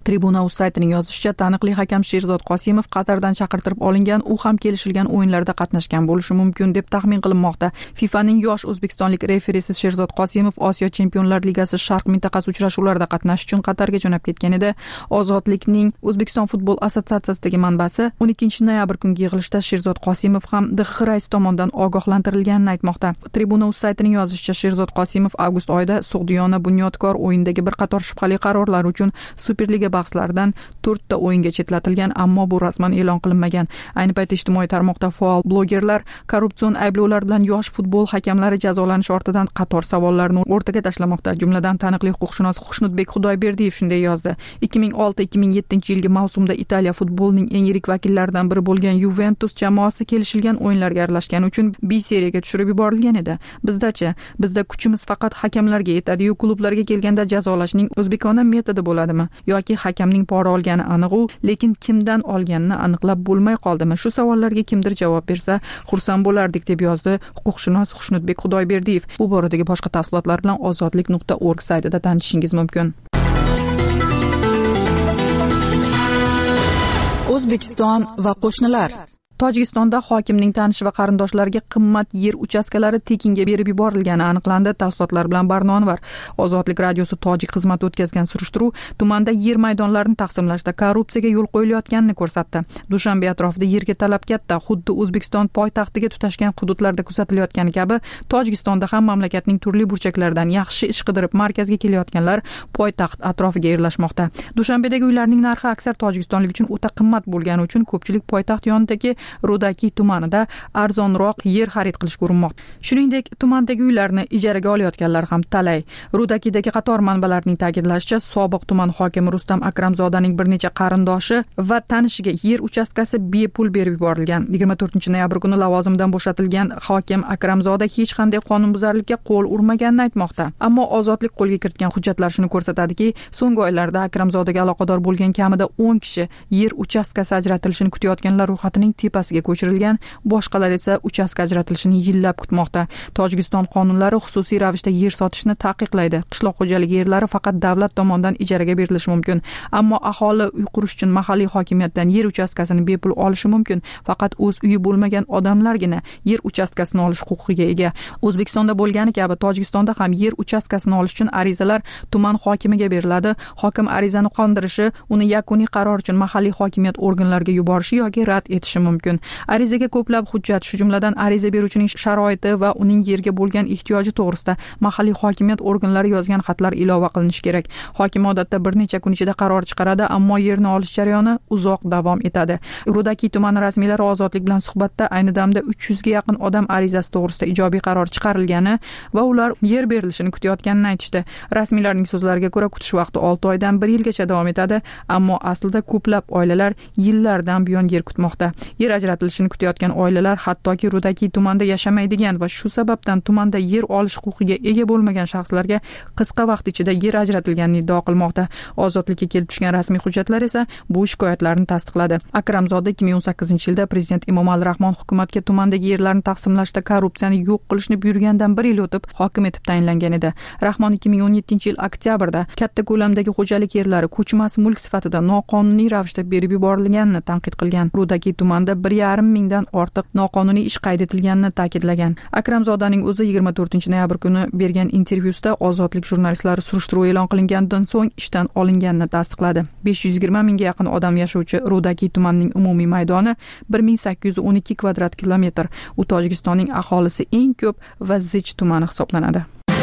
Tribuna.uz saytining yozishicha, taniqli hakam Sherzod Qosimov Qatardan chaqirtirib olingan, u ham kelishilgan o'yinlarda qatnashgan bo'lishi mumkin deb taxmin qilinmoqda. FIFAning yosh o'zbekistonlik referisi Sherzod Qosimov Osiyo Chempionlar Ligasi Sharq mintaqasi uchrashuvlarida qatnashish uchun Qatarga jo'nab ketgan edi. Ozodlikning O'zbekiston futbol assotsiatsiyasidagi manbasi 12 noyabr kungi yig'ilishda Sherzod Qosimov ham DXX raisi tomonidan ogohlantirilganini aytmoqda. Tribuna.uz saytining yozishicha, Sherzod Qosimov avgust oyida Sug'diyona Bunyodkor o'yindagi bir qator shubhali qarorlar uchun Superliga bahslaridan 4 ta o'yinga chetlatilgan, ammo bu rasman e'lon qilinmagan. Ayni paytda ijtimoiy tarmoqda faol blogerlar korrupsion ayblovlar bilan yosh futbol hakamlari jazolanish ortidan qator savollarni o'rtaga tashlamoqda. Jumladan taniqli huquqshunos Xushnudbek Xudoyberdiyev shunday yozdi: 2006-2007 yilgi mavsumda Italiya futbolining eng yirik vakillaridan biri bo'lgan Juventus jamoasi kelishilgan o'yinlarga aralashgani uchun B seriyaga tushirib yuborilgan edi. Bizda kuchimiz faqat hakamlarga yetadi-yu, klublarga kelganda jazolashning o'zbekona metodi bo'ladimi yoki hakamning pora olgani aniq-u, lekin kimdan olganini aniqlab bo'lmay qoldimi? Shu savollarga kimdir javob bersa, xursand bo'lardik, deb yozdi huquqshunos Xushnudbek Xudoyberdiyev. Bu boradagi boshqa tafsilotlar bilan ozodlik.org saytida tanishishingiz mumkin. O'zbekiston va qo'shnilar. Tojikistonda hokimning tanishi va qarindoshlariga qimmat yer uchastkalari tekinga berib yuborilgani aniqlandi. Tafsilotlar bilan Barno Anvar. Ozodlik radiosi tojik xizmati o'tkazgan surishtiruv tumanda yer maydonlarini taqsimlashda korrupsiyaga yo'l qo'yilayotganini ko'rsatdi. Dushanbe atrofida yerga talab katta, xuddi O'zbekiston poytaxtiga tutashgan hududlarda kuzatilayotgani kabi, Tojikistonda ham mamlakatning turli burchaklaridan yaxshi ish qidirib markazga kelayotganlar poytaxt atrofiga yerlashmoqda. Dushanbedagi uylarning narxi aksar tojikistonlik uchun o'ta qimmat bo'lgani uchun ko'pchilik poytaxt yonidagi Rudaki tumanida arzonroq yer xarid qilishga urinmoqda. Shuningdek, tumandagi uylarni ijaraga olayotganlar ham talay. Rudakidagi qator manbalarning ta'kidlashicha, sobiq tuman hokimi Rustam Akramzodaning bir necha qarindoshi va tanishiga yer uchastkasi bepul berib yuborilgan. 24 noyabr kuni lavozimidan bo'shatilgan hokim Akramzoda hech qanday qonunbuzarlikka qo'l urmaganini aytmoqda. Ammo ozodlik qo'lga kiritgan hujjatlar shuni ko'rsatadiki, so'nggi oylarda Akramzodaga aloqador bo'lgan kamida 10 kishi yer uchastkasi ajratilishini kutayotganlar ro'yxatining tepasiga ko'chirilgan, boshqalar esa uchastka ajratilishini yillab kutmoqda. Tojikiston qonunlari xususiy ravishda yer sotishni taqiqlaydi. Qishloq xo'jaligi yerlari faqat davlat tomonidan ijaraga berilishi mumkin. Ammo aholi uy qurish uchun mahalliy hokimiyatdan yer uchastkasini bepul olishi mumkin. Faqat o'z uyi bo'lmagan odamlargina yer uchastkasini olish huquqiga ega. O'zbekistonda bo'lgani kabi Tojikistonda ham yer uchastkasini olish uchun arizalar tuman hokimiga beriladi. Hokim arizani qondirishi, uni yakuniy qaror uchun mahalliy hokimiyat organlariga yuborishi yoki rad etishi mumkin. Arizaga ko'plab hujjat, shu jumladan ariza beruvchining sharoiti va uning yerga bo'lgan ehtiyoji to'g'risida mahalliy hokimiyat organlari yozgan xatlar ilova qilinishi kerak. Hokim odatda bir necha kun ichida qaror chiqaradi, ammo yerni olish jarayoni uzoq davom etadi. Rudaki tumani rasmiylari Ozodlik bilan suhbatda ayni damda 300 ga yaqin odam arizasi to'g'risida ijobiy qaror chiqarilgani va ular yer berilishini kutayotganini aytishdi. Rasmiylarning so'zlariga ko'ra, kutish vaqti 6 oydan 1 yilgacha davom etadi, ammo aslida ko'plab oilalar yillardan buyon yer kutmoqda. Yer ajratilishini kutayotgan oilalar hattoki Rudaki tumanda yashamaydigan va shu sababdan tumanda yer olish huquqiga ega bo'lmagan shaxslarga qisqa vaqt ichida yer ajratilganini iddao qilmoqda. Ozodlikka kelib tushgan rasmiy hujjatlar esa bu shikoyatlarni tasdiqladi. Akramzoda 2018-yilda prezident Emomali Rahmon hukumatga tumandagi yerlarni taqsimlashda korrupsiyani yo'q qilishni buyurgandan 1 yil o'tib hokim etib tayinlangan edi. Rahmon 2017-yil oktyabrda katta ko'lamdagi xo'jalik yerlari ko'chmas mulk sifatida noqonuniy ravishda berib yuborilganini tanqid qilgan. Rudaki tumanda 1,5 mingdan ortiq noqonuniy ish qayd etilganini ta'kidlagan. Akramzodaning o'zi 24 noyabr kuni bergan intervyusida Ozodlik jurnalistlari surishtiruv e'lon qilingandan so'ng ishdan olinganini tasdiqladi. 520 mingga yaqin odam yashovchi Rudaki tumanining umumiy maydoni 1812 kvadrat kilometr. U Tojikistonning aholisi eng ko'p va zich tumani hisoblanadi.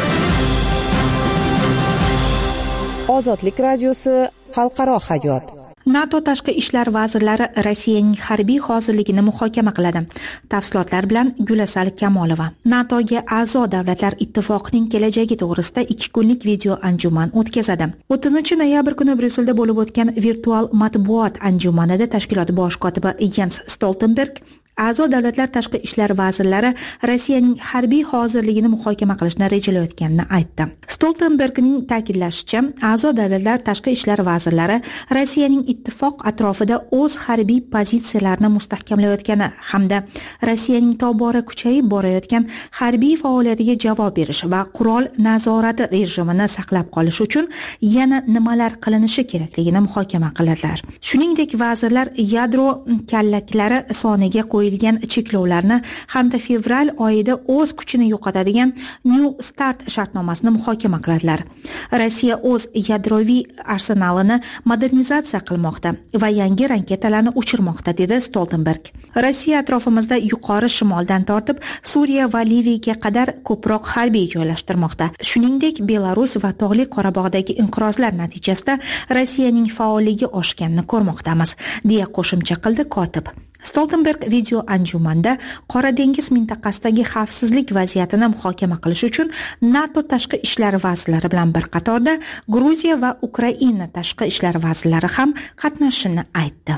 Ozodlik radiosi xalqaro hayot. NATO tashqi ishlar vazirlari Rossiyaning harbiy hozirligini muhokama qiladi. Tafsilotlar bilan Gulasal Kamolova. NATOga a'zo davlatlar ittifoqining kelajagi to'g'risida 2 kunlik video anjuman o'tkazadi. 30 noyabr kuni Bryusselda bo'lib o'tgan virtual matbuot anjumanida tashkilot bosh kotibi Jens Stoltenberg a'zo davlatlar tashqi ishlar vazirlari Rossiyaning harbiy hozirligini muhokama qilishni rejalayotganini aytdi. Stoltenbergning ta'kidlashicha, a'zo davlatlar tashqi ishlar vazirlari Rossiyaning ittifoq atrofida o'z harbiy pozitsiyalarini mustahkamlayotgani hamda Rossiyaning tobora kuchayib borayotgan harbiy faoliyatiga javob berish va qurol nazorati rejimini saqlab qolish uchun yana nimalar qilinishi kerakligini muhokama qiladilar. Shuningdek, vazirlar yadro kallaklari soniga qo'yilgan cheklovlarni hamda fevral oyida o'z kuchini yo'qotadigan New Start shartnomasini muhokama qiladilar. Rossiya o'z yadroviy arsenalini modernizatsiya qilmoqda va yangi raketalarni uchirmoqda, dedi Stoltenberg. Rossiya atrofimizda yuqori shimoldan tortib Suriya va Liviyaga qadar ko'proq harbiy joylashtirmoqda. Shuningdek, Belarus va Tog'li Qorabog'dagi inqirozlar natijasida Rossiyaning faolligi oshganini ko'rmoqdamiz, deya qo'shimcha qildi kotib. Stoltenberg video anjumanda Qora dengiz mintaqasidagi xavfsizlik vaziyatini muhokama qilish uchun NATO tashqi ishlar vazirlari bilan bir qatorda Gruziya va Ukraina tashqi ishlar vazirlari ham qatnashishini aytdi.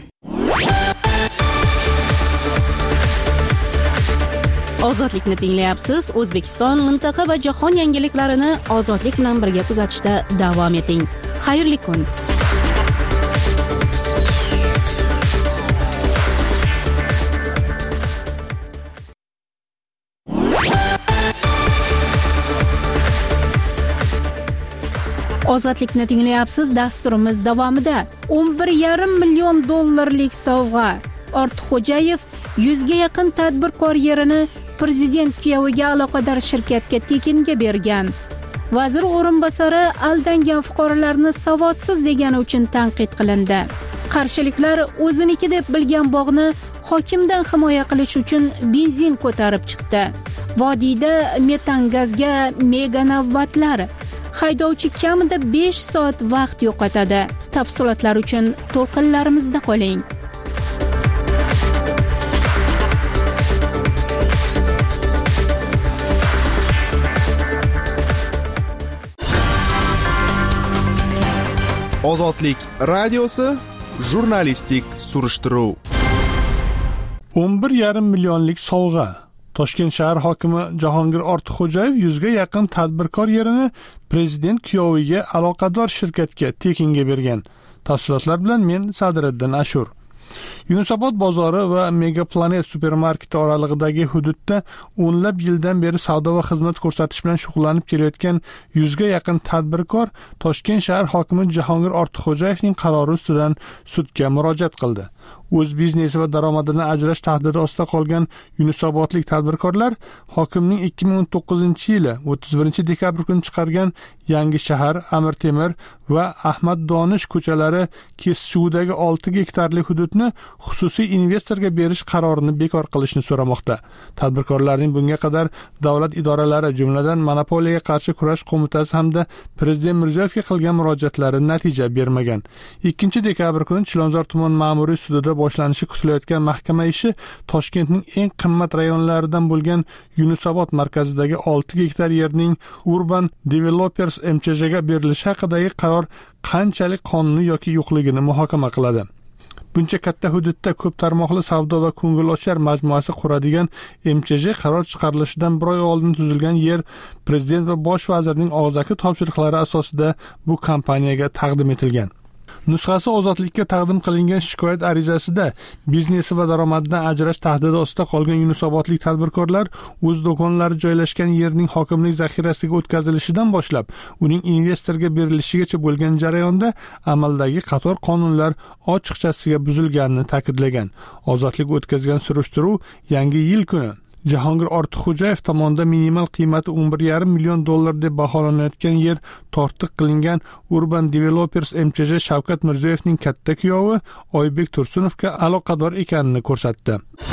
Ozodlikni tinglayapsiz. O'zbekiston, mintaqa va jahon yangiliklarini ozodlik bilan birga kuzatishda davom eting. Xayrli kun. Ozodlikni tinglayapsiz. Dasturimiz davomida 11,5 million dollarlik sovg'a. Ortiqxo'jayev 100 ga yaqin tadbirkor yerini prezident kuyoviga aloqador shirkatga tekinga bergan. Vazir o'rinbosari aldangan fuqarolarni savodsiz degani uchun tanqid qilindi. Qarshiliklar o'ziniki deb bilgan bog'ni hokimdan himoya qilish uchun benzin ko'tarib chiqdi. Vodiyda metan gazga mega navbatlar. Haydovchi kamida 5 soat vaqt yo'qotadi. Tafsilotlar uchun to'lqinlarimizda qoling. Ozodlik radiosi jurnalistik surishtiruv. 11,5 millionlik sovg'a. Toshkent shahar hokimi Jahongir Ortiqxo'jayev 100 ga yaqin tadbirkor yerini prezident kuyoviga aloqador shirkatga tekinga bergan. Tafsilotlar bilan men Sadiriddin Ashur. Yunusobod bozori va Megaplanet supermarketi oralig'idagi hududda o'nlab yildan beri savdo va xizmat ko'rsatish bilan shug'ullanib kelayotgan 100 ga yaqin tadbirkor Toshkent shahar hokimi Jahongir Ortiqxo'jayevning qarori ustidan sudga murojaat qildi. O'z biznesi va daromadini ajrash tahdidi ostida qolgan yunusobodlik tadbirkorlar hokimning 2019-yili 31-dekabr kuni chiqargan Yangi shahar, Amir Temir va Ahmad Donish ko'chalari kesishuvdagi 6 gektarlik hududni xususiy investorga berish qarorini bekor qilishni so'ramoqda. Tadbirkorlarning bunga qadar davlat idoralari, jumladan Monopoliyaga qarshi kurash qo'mitasi hamda Prezident Mirziyoyevga qilgan murojaatlari natija bermagan. 2-dekabr kuni Chilonzor tuman ma'muriy sudida boshlanishi kutilayotgan mahkama ishi Toshkentning eng qimmat rayonlaridan bo'lgan Yunusobod markazidagi 6 gektar yerning Urban Developers MCJga berilishi haqidagi qaror qanchalik qonuniy yoki yo'qligini muhokama qiladi. Buncha katta hududda ko'p tarmoqli savdo va ko'ngilochar majmuasi quradigan MCJ qaror chiqarilishidan bir oy oldin tuzilgan yer prezident va bosh vazirning og'zaki topshiriqlari asosida bu kompaniyaga taqdim etilgan. Nusxasi ozodlikka taqdim qilingan shikoyat arizasida biznesi va daromadidan ajrash tahdidi ostida qolgan yunusobodlik tadbirkorlar o'z do'konlari joylashgan yerning hokimlik zaxirasiga o'tkazilishidan boshlab uning investorga berilishigacha bo'lgan jarayonda amaldagi qator qonunlar ochiqchasiga buzilganini ta'kidlagan. Ozodlik o'tkazgan surishtiruv Yangi yil kuni Jahongir Ortiqxo'jayev tomonidan minimal qiymati 11,5 million dollar deb baholanayotgan yer tortiq qilingan Urban Developers MCJ Shavkat Mirziyoyevning katta kuyovi Oybek Tursunovga aloqador ekanini ko'rsatdi.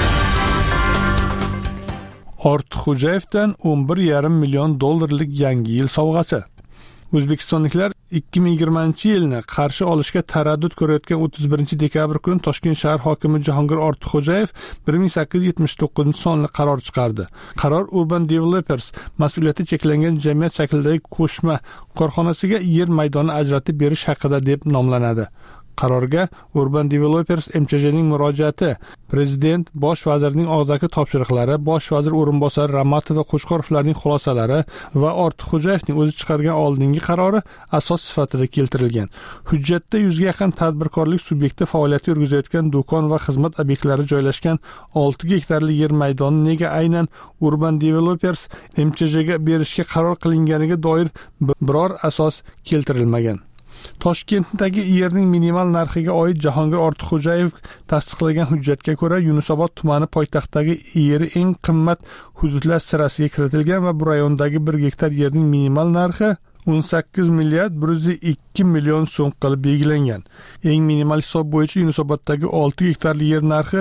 Ortiqxo'jayevdan 11,5 million dollarlik Yangi yil sovg'asi. O'zbekistonliklar 2020-yilni qarshi olishga taraddud ko'rayotgan 31-dekabr kuni Toshkent shahar hokimi Jahongir Ortiqxo'jayev 1879-sonli qaror chiqardi. Qaror Urban Developers mas'uliyati cheklangan jamiyat shaklidagi qo'shma korxonasiga yer maydoni ajratib berish haqida deb nomlanadi. Qarorga Urban Developers MCJning murojaati, prezident, bosh vazirning og'zaki topshiriqlari, bosh vazir o'rinbosari Ramatov va Qo'chqorovlarning xulosalari va Ortiqxo'jayevning o'zi chiqargan oldingi qarori asos sifatida keltirilgan. Hujjatda 100 ga yaqin tadbirkorlik subyekti faoliyat yuritayotgan do'kon va xizmat obyektlari joylashgan 6 gektarli yer maydoni nega aynan Urban Developers MCJga berishga qaror qilinganiga doir biror asos keltirilmagan. Toshkentdagi yerning minimal narxiga oid Jahongir Ortiqxo'jayev tasdiqlagan hujjatga ko'ra, Yunusobod tumani poytaxtdagi yeri eng qimmat hududlar sirasiga kiritilgan va bu rayondagi 1 gektar yerning minimal narxi 18 milliard 102 million so'm qilib belgilangan. Eng minimal hisob bo'yicha Yunusoboddagi 6 gektarli yer narxi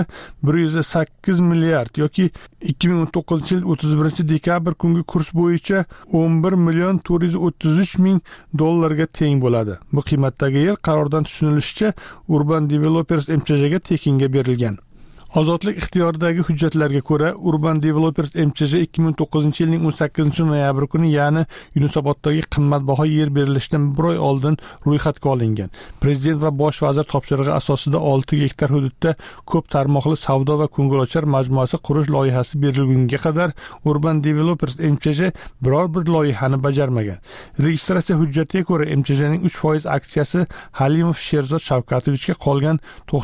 108 milliard yoki 2019-yil 31 dekabr kungi kurs bo'yicha 11 million 433 ming dollarga teng bo'ladi. Bu qiymatdagi yer qarordan tushunilishicha Urban Developers MCJga tekinga berilgan. Ozodlik ixtiyoridagi hujjatlarga ko'ra, Urban Developers MCJ 2009-yilning 18-noyabr kuni, ya'ni Yunusoboddagi qimmatbaho yer berilishidan 1 oy oldin ro'yxatga olingan. Prezident va bosh vazir topshirig'i asosida 6 gektar hududda ko'p tarmoqli savdo va ko'ngilochar majmuasi qurish loyihasi berilgunga qadar Urban Developers MCJ biror bir loyihani bajarmagan. Registratsiya hujjatiga ko'ra, MCJning 3% aksiyasi Halimov Sherzod Shavkatovichga, qolgan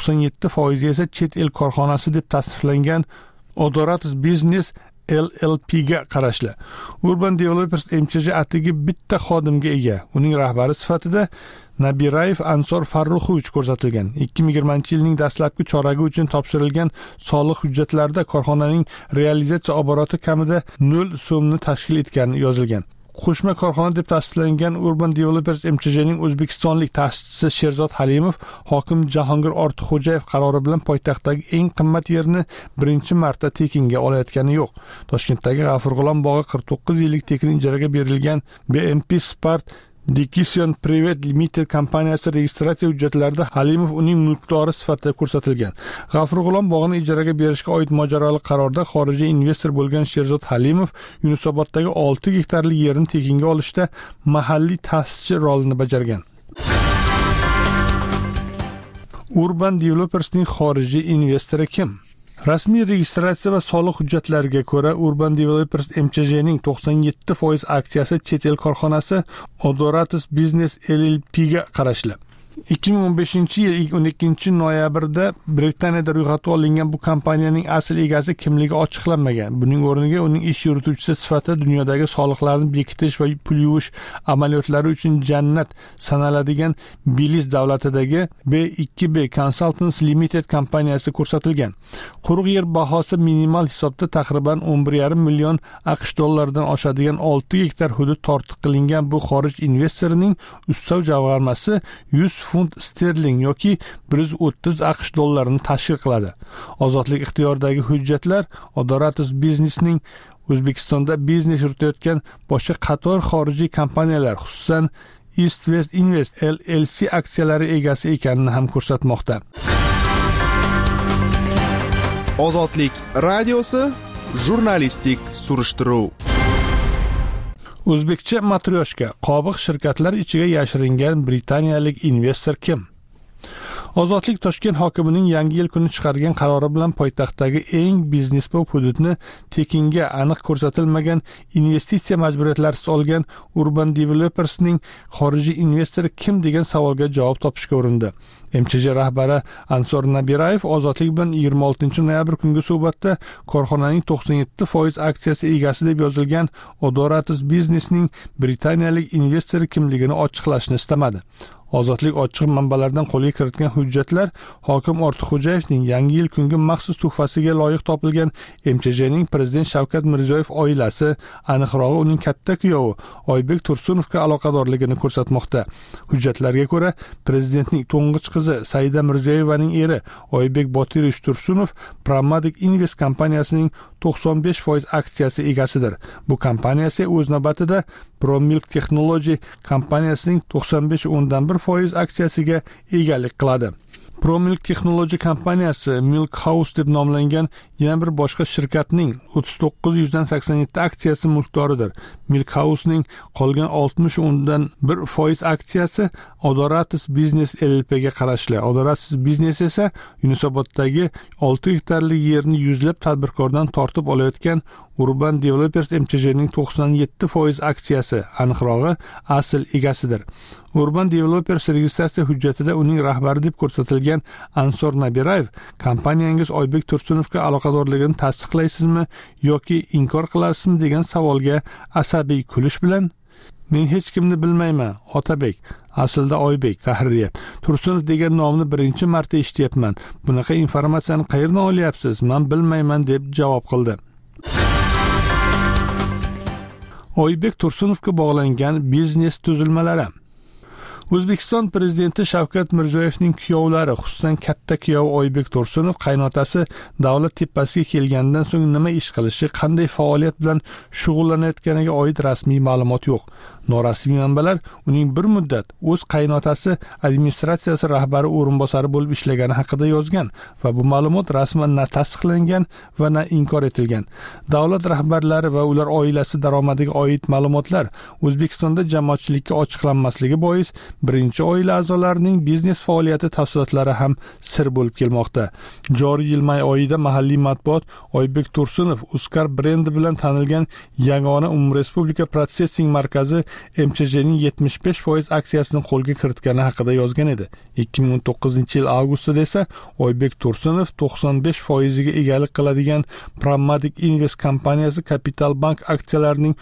97% esa chet el korxonasi deb tasniflangan Odoratus Business LLP ga qarashli. Urban Developers MCJ atigi bitta xodimga ega. Uning rahbari sifatida Nabirayev Ansor Farruxovich ko'rsatilgan. 2020-yilning dastlabki choragi uchun topshirilgan soliq hujjatlarida korxonaning realizatsiya oboroti kamida 0 so'mni tashkil etgani yozilgan. Qo'shma korxona deb tasdiqlangan Urban Developers MCJning o'zbekistonlik ta'sischisi Sherzod Halimov hokim Jahongir Ortiqxo'jayev qarori bilan poytaxtdagi eng qimmat yerni birinchi marta tekinga olayotgani yo'q. Toshkentdagi G'afurg'ulom bog'i 49 yillik tekin ijaraga berilgan BMP Spart Decision Private Limited kompaniyasi registratsiya hujjatlarida Halimov uning mulkdori sifatida ko'rsatilgan. G'afurg'ulom bog'ini ijaraga berishga oid mojaroli qarorda xorijiy investor bo'lgan Sherzod Halimov Yunusoboddagi 6 gektarli yerni tekinga olishda mahalliy ta'sischi rolini bajargan. Urban Developersning xorijiy investori kim? Rasmiy registratsiya va soliq hujjatlariga ko'ra, Urban Developers MCJning 97% aksiyasi chet el korxonasi Odoratus Business LLP ga qarashli. 2015-yil 12-noyabrda Britaniyada ro'yxatga olingan bu kompaniyaning asl egasi kimligi ochiqlanmagan. Buning o'rniga uning ish yurituvchisi sifatida dunyodagi soliqlarni bekitish va pul yuvish amaliyotlari uchun jannat sanaladigan Beliz davlatidagi B2B Consultants Limited kompaniyasi ko'rsatilgan. Quruq yer bahosi minimal hisobda taxriban 11,5 million AQSh dollaridan oshadigan 6 gektar hudud tortiq qilingan bu xorij investorining ustav jamg'armasi 100 funt sterling yoki 130 AQSh dollarini tashkil qiladi. Ozodlik ixtiyoridagi hujjatlar Odoratus Businessning O'zbekistonda biznes yuritayotgan boshqa qator xorijiy kompaniyalar, xususan East West Invest LLC aksiyalari egasi ekanini ham ko'rsatmoqda. Ozodlik radiosi jurnalistik surishtiruv. O'zbekcha matryoshka, qobiq shirkatlar ichiga yashiringan britaniyalik investor kim? Ozodlik Toshkent hokimining yangi yil kuni chiqargan qarori bilan poytaxtdagi eng biznesbop hududni tekinga aniq ko'rsatilmagan investitsiya majburiyatlarisiz olgan Urban Developersning xorijiy investori kim degan savolga javob topishga urindi. MCJ rahbari Ansor Nabirayev Ozodlik bilan 26-noyabr kungi suhbatda korxonaning 97% aksiyasi egasi deb yozilgan Odoratus Businessning britaniyalik investori kimligini ochiqlashni istamadi. Ozodlik ochiq manbalardan qo'lga kiritgan hujjatlar hokim Ortiqxo'jayevning yangi yil kungi maxsus tuhfasiga loyiq topilgan MCJning prezident Shavkat Mirziyoyev oilasi, aniqrog'i uning katta kuyovi Oybek Tursunovga aloqadorligini ko'rsatmoqda. Hujjatlarga ko'ra, prezidentning to'ng'ich qizi Saida Mirziyoyevaning eri Oybek Botirovich Tursunov Pramatic Invest kompaniyasining 95% aksiyasi egasidir. Bu kompaniya esa o'z navbatida ProMilk Technology kompaniyasining 95.1% aksiyasiga egalik qiladi. ProMilk Technology kompaniyasi Milk House deb nomlangan yana bir boshqa shirkatning 39,87 aksiyasi mulkdoridir. Milkhausning qolgan 60% aksiyasi Odoratus Business LLP'ga qarashli. Odoratus Business esa Yunusoboddagi 6 gektarlik yerni yuzlab tadbirkordan tortib olayotgan Urban Developers MCJning 97% aksiyasi, aniqrog'i asl egasidir. Urban Developers registratsiya hujjatida uning rahbari deb ko'rsatilgan Ansor Nabirayev kompaniyangiz Oybek Tursunovga aloqadorligini tasdiqlaysizmi yoki inkor qilasizmi degan savolga asabiy kulish bilan men hech kimni bilmayman, Otabek, aslida Oybek, tahririyat. Tursunov degan nomni birinchi marta eshityapman. Bunaqa informatsiyani qayerdan olyapsiz? Men bilmayman deb javob qildi. Oybek Tursunovga bog'langan biznes tuzilmalari. O'zbekiston prezidenti Shavkat Mirziyoyevning kuyovlari, xususan katta kuyovi Oybek Tursunov qaynotasi davlat tepasiga kelgandan so'ng nima ish qilishi, qanday faoliyat bilan shug'ullanayotganiga oid rasmiy ma'lumot yo'q. Norasmiy manbalar uning bir muddat o'z qaynotasi administratsiyasi rahbari o'rinbosari bo'lib ishlagani haqida yozgan va bu ma'lumot rasman na tasdiqlangan va na inkor etilgan. Davlat rahbarlari va ular oilasi daromadiga oid ma'lumotlar O'zbekistonda jamoatchilikka ochiqlanmasligi bois birinchi oila a'zolarining biznes faoliyati tafsilotlari ham sir bo'lib kelmoqda. Joriy yil may oyida mahalliy matbuot Oybek Tursunov Uskar brendi bilan tanilgan yagona umumrespublika protsessing markazi MCJning 75% aksiyasini qo'lga kiritgani haqida yozgan edi. 2019-yil avgustida esa Oybek Tursunov 95% ga egalik qiladigan Pragmatic Invest kompaniyasi Capital Bank aksiyalarining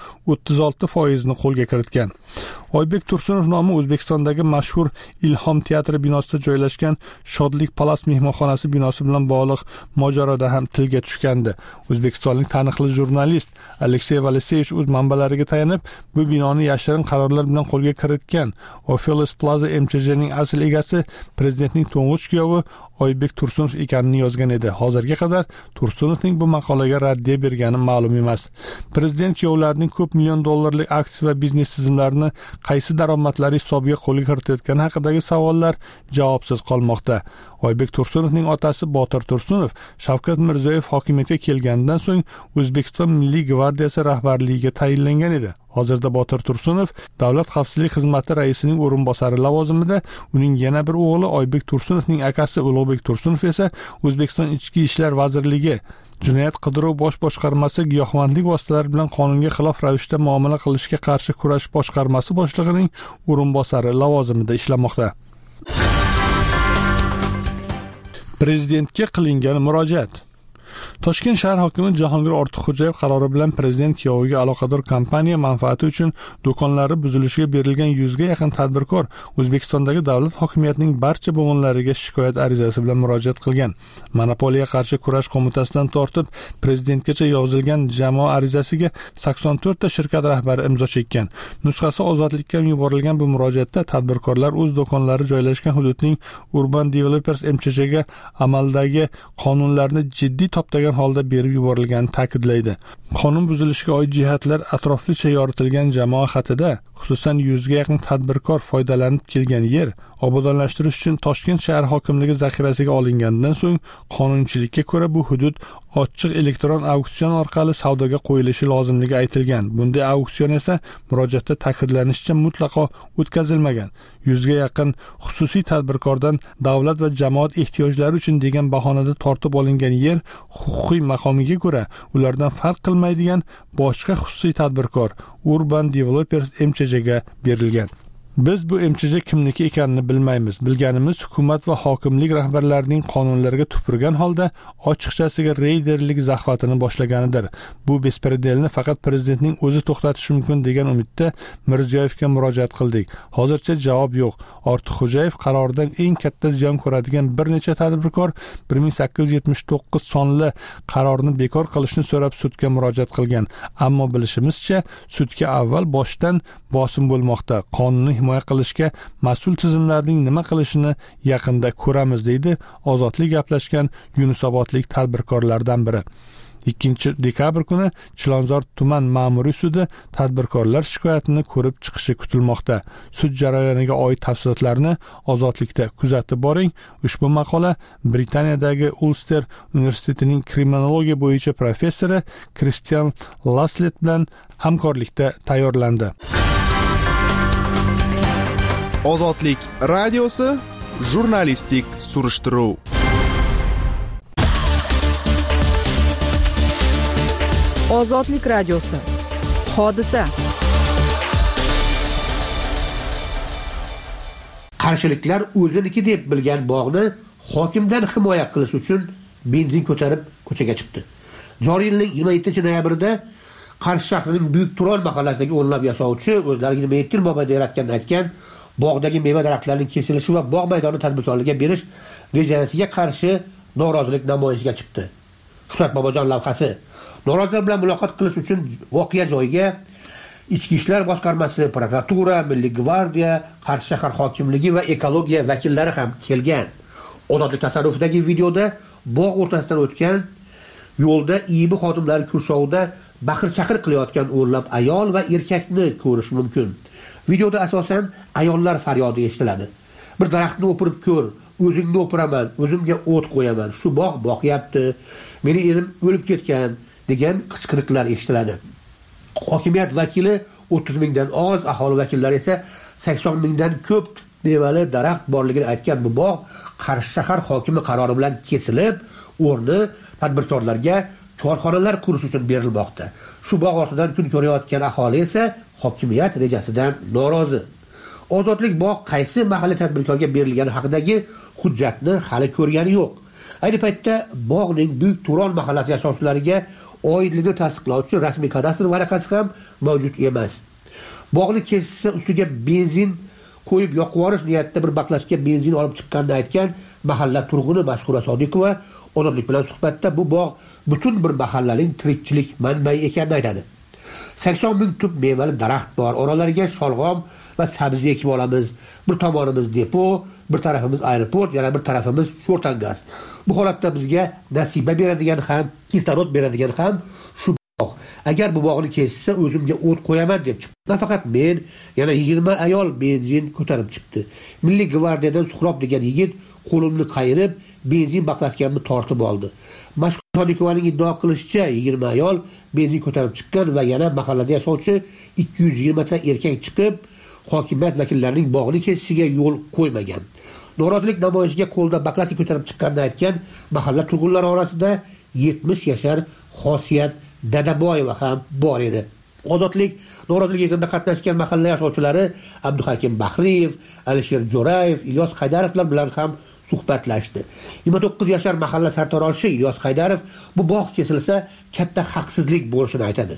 36% ni qo'lga kiritgan. Oybek Tursunov nomi O'zbekistondagi mashhur Ilhom teatri binosida joylashgan Shodlik Palas mehmonxonasi binosi bilan bog'liq mojaroda ham tilga tushgandi. O'zbekistonlik taniqli jurnalist Aleksey Valeseyevich o'z manbalariga tayanib, bu binoni yashirin qarorlar bilan qo'lga kiritgan. Ophelis Plaza MCJning asl egasi prezidentning to'ng'ich kuyovi Oybek Tursunov ekanini yozgan edi. Hozirga qadar Tursunovning bu maqolaga raddiya bergani ma'lum emas. Prezident kuyovlarining ko'p million dollarlik aksiya va biznes tizimlarini qaysi daromadlari hisobiga qo'lga kiritayotgani haqidagi savollar javobsiz qolmoqda. Oybek Tursunovning otasi Botir Tursunov Shavkat Mirziyoyev hokimiyatga kelgandan so'ng O'zbekiston Milliy gvardiyasi rahbarligiga tayinlangan edi. Hozirda Botir Tursunov Davlat xavfsizlik xizmati raisining o'rinbosari lavozimida, uning yana bir o'g'li Oybek Tursunovning akasi Ulug'bek Tursunov esa O'zbekiston Ichki ishlar vazirligi Jinoyat qidiruv bosh boshqarmasi giyohvandlik vositalari bilan qonunga xilof ravishda muomala qilishga qarshi kurash boshqarmasi boshlig'ining o'rinbosari lavozimida ishlamoqda. Prezidentga qilingan murojaat. Toshkent shahar hokimi Jahongir Ortiqxo'jayev qarori bilan prezident kuyoviga aloqador kompaniya manfaati uchun do'konlari buzilishiga berilgan 100 ga yaqin tadbirkor O'zbekistondagi davlat hokimiyatining barcha bo'g'inlariga shikoyat arizasi bilan murojaat qilgan. Monopoliyaga qarshi kurash qo'mitasidan tortib prezidentgacha yozilgan jamoa arizasiga 84 ta shirkat rahbari imzo chekkan. Nusxasi ozodlikka yuborilgan bu murojaatda tadbirkorlar o'z do'konlari joylashgan hududning Urban Developers MCJga amaldagi qonunlarni jiddiy toptagan holda berib yuborilganini ta'kidlaydi. Qonun buzilishiga oid jihatlar atroflicha yoritilgan jamoa xatida, xususan 100 ga yaqin tadbirkor foydalanib kelgan yer obodonlashtirish uchun Toshkent shahar hokimligi zaxirasiga olingandan so'ng qonunchilikka ko'ra bu hudud ochiq elektron auksion orqali savdoga qo'yilishi lozimligi aytilgan. Bunday auksion esa murojaatda ta'kidlanishicha mutlaqo o'tkazilmagan. 100 ga yaqin xususiy tadbirkordan davlat va jamoat ehtiyojlari uchun degan bahonada tortib olingan yer huquqiy maqomiga ko'ra ulardan farq qilmaydigan boshqa xususiy tadbirkor Urban Developers MCJga berilgan. Biz bu MCJ kimniki ekanini bilmaymiz. Bilganimiz hukumat va hokimlik rahbarlarining qonunlarga tupurgan holda ochiqchasiga reyderlik zahvatini boshlaganidir. Bu bespredelni faqat prezidentning o'zi to'xtatishi mumkin degan umidda Mirziyoyevga murojaat qildik. Hozircha javob yo'q. Ortiqxo'jayev qaroridan eng katta ziyon ko'radigan bir necha tadbirkor 1879 sonli qarorni bekor qilishni so'rab sudga murojaat qilgan. Ammo bilishimizcha sudga avval boshdan bosim bo'lmoqda. Qonunni himoya qilishga mas'ul tizimlarning nima qilishini yaqinda ko'ramiz, deydi ozodlik gaplashgan Yunusobodlik tadbirkorlardan biri. 2 dekabr kuni Chilonzor tuman ma'muriy sudi tadbirkorlar shikoyatini ko'rib chiqishi kutilmoqda. Sud jarayoniga oid tafsilotlarni Ozodlikda kuzatib boring. Ushbu maqola Britaniyadagi Ulster universitetining kriminologiya bo'yicha professori Kristian Laslet bilan hamkorlikda tayyorlandi. Ozodlik radiosi jurnalistik surishtiruv. Ozodlik radiosi. Hodisa. Qarshiliklar o'ziniki deb bilgan bog'ni hokimdan himoya qilish uchun benzin ko'tarib ko'chaga chiqdi. Joriy yilning 27-noyabrida Qarshi shahrining Buyuk Turon mahallasidagi o'nlab yashovchi o'zlariga 27 yil mobaynida yaratganini aytgan bog'dagi meva daraxtlarining kesilishi va bog' maydoni tadbirkorlarga berish rejasiga qarshi norozilik namoyishiga chiqdi. Shuhrat Bobojon lavhasi. Norozilar bilan muloqot qilish uchun voqea joyiga Ichki ishlar boshqarmasi, prokuratura, Milliy gvardiya, Qarshi shahar hokimligi va ekologiya vakillari ham kelgan. Ozodlik tasarrufidagi videoda bog' o'rtasidan o'tgan yo'lda IIB xodimlari kurshovida baqir-chaqir qilayotgan o'nlab ayol va erkakni ko'rish mumkin. Videoda asosan ayollar faryodi eshitiladi. Bir daraxtni o'pirib ko'r, o'zingni o'piraman, o'zimga o't qo'yaman, shu bog' boqyapti, meni erim o'lib ketgan degan qichqiriqlar eshitiladi. Hokimiyat vakili 30 mingdan oz, aholi vakillari esa 80 mingdan ko'p mevali daraxt borligini aytgan bu bog' Qarshi shahar hokimi qarori bilan kesilib, o'rni tadbirkorlarga korxonalar qurish uchun berilmoqda. Shu bog' ortidan kun ko'rayotgan aholi esa hokimiyat rejasidan norozi. Ozodlik bog' qaysi mahalliy tadbirkorga berilgani haqidagi hujjatni hali ko'rgani yo'q. Ayni paytda bog'ning Buyuk Turon mahallasi yashovchilariga oidligini tasdiqlovchi rasmiy kadastr varaqasi ham mavjud emas. Bog'ni kesishsa ustiga benzin qo'yib yoqib yuborish niyatida bir baklashga benzin olib chiqqanini aytgan mahalla turg'uni Mashhura Sodiqova Ozodlik bilan suhbatda bu bog' butun bir mahallaning tirikchilik manbai ekanini aytadi. 80 ming tub mevali daraxt bor. Oralariga sholg'om va sabzi ekib olamiz. Bir tomonimiz depo, bir tarafimiz aeroport, yana bir tarafimiz sho'rtangaz. Bu holatda bizga nasiba beradigan ham, kislorod beradigan ham shu bog'. Agar bu bog'ni kesishsa o'zimga o't qo'yaman deb chiqdi. Nafaqat men, yana 20 ayol benzin ko'tarib chiqdi. Milliy gvardiyadan Suhrob degan yigit qo'limni qayirib, benzin baklashkamni tortib oldi. Mashhur Sodiqovaning iddio qilishicha 20 ayol benzin ko'tarib chiqqan va yana mahallada yashovchi 220 ta erkak chiqib, hokimiyat vakillarining bog'ni kesishiga yo'l qo'ymagan. Norozilik namoyishiga qo'lda baklashka ko'tarib chiqqanini aytgan mahalla turg'unlari orasida 70 yashar Xosiyat Dadaboyeva ham bor edi. Ozodlik norozilik yig'inida qatnashgan mahalla yashovchilari Abduhakim Bahriyev, Alisher Jo'rayev, Ilyos Haydarovlar bilan ham suhbatlashdi. 29 yashar mahalla sartaroshi Ilyos Haydarov bu bog' kesilsa katta haqsizlik bo'lishini aytadi.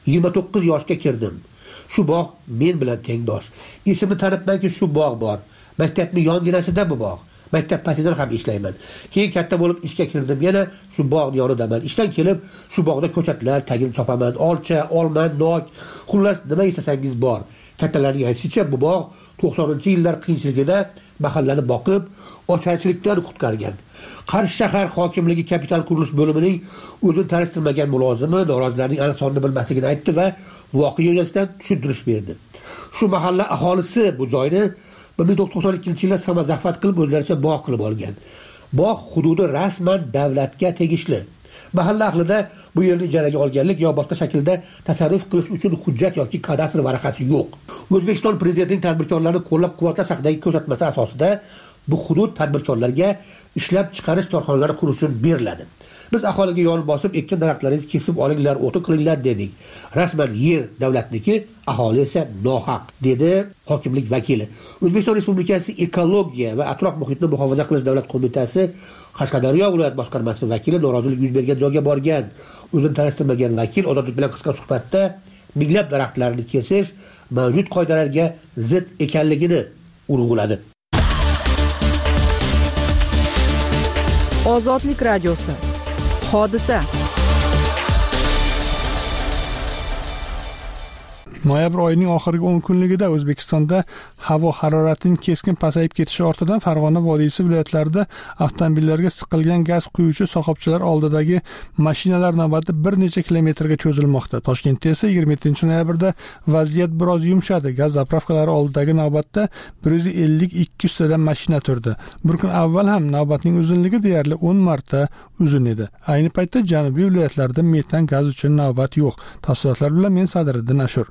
29 yoshga kirdim. Shu bog' men bilan tengdosh. Esimni tanibmanki shu bog' bor. Maktabning yonginasida bu bog'. Maktab paytidan ham ishlayman. Keyin katta bo'lib ishga kirdim, yana shu bog' yonidaman. Ishdan kelib shu bog'da ko'chatlar, tagini chopaman, olcha, olma, nok, xullas nima istasangiz bor. Kattalarning aytishicha bu bog' 90-yillar qiyinchiligida mahallani boqib, ocharchilikdan qutqargan. Qarshi shahar hokimligi kapital qurilish bo'limining o'zini tanishtirmagan mulozimi norozilarning aniq sonini bilmasligini aytdi va voqea yuzasidan tushuntirish berdi. Shu mahalla aholisi bu joyni 1992-yilda samazafat qilib o'zlaricha bog' qilib olgan. Bog' hududi rasman davlatga tegishli. Mahalla ahlida bu yerni ijaraga olganlik yo boshqa shaklda tasarruf qilish uchun hujjat yoki kadastr varaqasi yo'q. O'zbekiston prezidentining tadbirkorlarni qo'llab-quvvatlash haqidagi ko'rsatmasi asosida bu hudud tadbirkorlarga ishlab chiqarish korxonalari qurish uchun beriladi. Biz aholiga yo'l bosib, ekkan daraxtlaringizni kesib olinglar, o'tin qilinglar dedik. Rasman yer davlatniki, aholi esa nohaq, dedi hokimlik vakili. O'zbekiston Respublikasi Ekologiya va atrof muhitni muhofaza qilish davlat qo'mitasi Qashqadaryo viloyat boshqarmasi vakili norozilik yuz bergan joyga borgan. O'zini tanishtirmagan vakil Ozodlik bilan qisqa suhbatda minglab daraxtlarni kesish mavjud qoidalarga zid ekanligini urg'uladi. Ozodlik radiosi. Hodisa. Noyabr oyining oxirgi 10 kunligida O'zbekistonda havo haroratining keskin pasayib ketishi ortidan Farg'ona vodiysi viloyatlarida avtomobillarga siqilgan gaz quyuvchi shoxobchalar oldidagi mashinalar navbati bir necha kilometrga cho'zilmoqda. Toshkentda esa 27-noyabrda vaziyat biroz yumshadi. Gaz zapravkalari oldidagi navbatda 150-200 tadan mashina turdi. Bir kun avval ham navbatning uzunligi deyarli 10 marta uzun edi. Ayni paytda janubiy viloyatlarda metan gaz uchun navbat yo'q. Tafsilotlar bilan men Sadiriddin Ashur.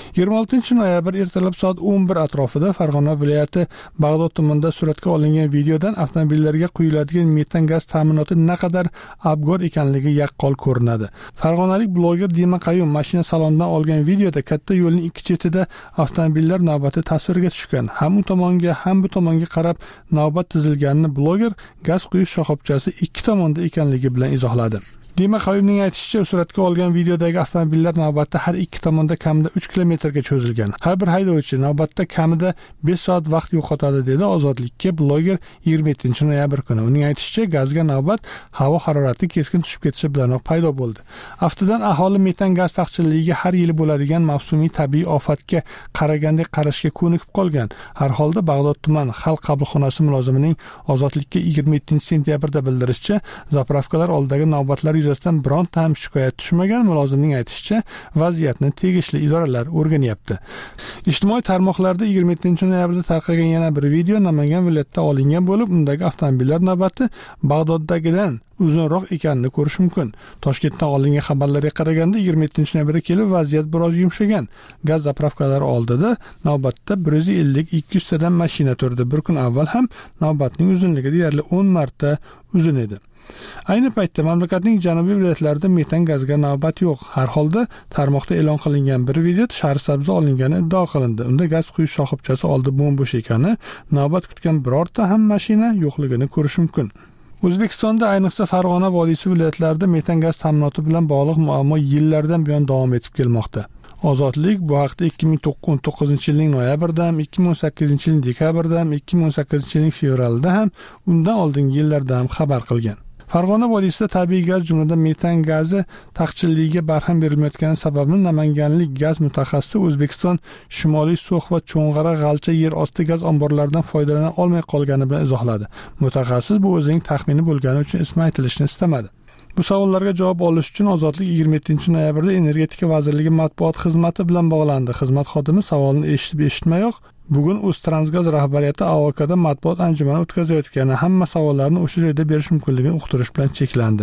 26-noyabr ertalab soat 11 atrofida Farg'ona viloyati Bag'dod tumanida suratga olingan videodan avtomobillarga quyiladigan metan gaz ta'minoti naqadar abgor ekanligi yaqqol ko'rinadi. Farg'onalik bloger Dima Qayyum mashina salonidan olgan videoda katta yo'lning ikki chetida avtomobillar navbati tasvirga tushgan. Ham u tomonga, ham bu tomonga qarab navbat tizilganini bloger gaz quyish shoxobchasi ikki tomonda ekanligi bilan izohladi. Dima Qayyumning aytishicha, suratga olgan videodagi avtomobillar navbatda har ikki tomonda kamida 3 kilometrga cho'zilgan. Har bir haydovchi navbatda kamida 5 soat vaqt yo'qotadi, dedi Ozodlikka bloger 27-noyabr kuni. Uning aytishicha, gazga navbat havo harorati keskin tushib ketishi bilanoq paydo bo'ldi. Aftidan aholi metan gaz taqchilligiga har yili bo'ladigan mavsumiy tabiiy ofatga qaragandek qarashga ko'nikib qolgan. Har holda Bag'dod tuman xalq qabulxonasi mulozimining Ozodlikka 27-sentyabrda bildirishicha, zapravkalar oldidagi navbatlar yuzasidan bironta ham shikoyat tushmagan. Mulozimning aytishicha, vaziyatni tegishli idoralar o'rganyapti. Ijtimoiy tarmoqlarda 27-noyabrda tarqalgan yana bir video Namangan viloyatida olingan bo'lib, undagi avtomobillar navbati Bag'doddagidan uzunroq ekanini ko'rish mumkin. Toshkentdan olingan xabarlarga qaraganda 27-noyabrga kelib vaziyat biroz yumshagan. Gaz zapravkalari oldida navbatda 150-200 tadan mashina turdi. Bir kun avval ham navbatning uzunligi deyarli 10 marta uzun edi. Ayni paytda mamlakatning janubiy viloyatlarida metan gazga navbat yo'q. Har holda tarmoqda e'lon qilingan bir video Shahrisabzda olingani iddao qilindi. Unda gaz quyish shoxobchasi oldi bo'm-bo'sh ekani, navbat kutgan birorta ham mashina yo'qligini ko'rish mumkin. O'zbekistonda ayniqsa Farg'ona vodiysi viloyatlarida metan gaz ta'minoti bilan bog'liq muammo yillardan buyon davom etib kelmoqda. Ozodlik bu haqda 2019-yilning noyabrida ham, 2018-yilning dekabrida ham, 2018-yilning fevralida ham, undan oldingi yillarda ham xabar qilgan. Farg'ona vodiysida tabiiy gaz, jumladan metan gazi taqchilligiga barham berilmayotgani sababini namanganlik gaz mutaxassisi O'zbekiston Shimoliy So'x va Cho'ng'ara G'alcha yer osti gaz omborlaridan foydalana olmay qolgani bilan izohladi. Mutaxassis bu o'zining taxmini bo'lgani uchun ismi aytilishni istamadi. Bu savollarga javob olish uchun Ozodlik 27-noyabrda Energetika vazirligi matbuot xizmati bilan bog'landi. Xizmat xodimi savolni eshitib-eshitmayoq bugun O'ztransgaz rahbariyati AOKda matbuot anjumani o'tkazayotgani, hamma savollarni o'sha joyda berish mumkinligini uqtirish bilan cheklandi.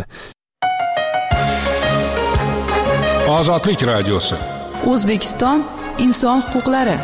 Ozodlik radiosi. O'zbekiston inson huquqlari.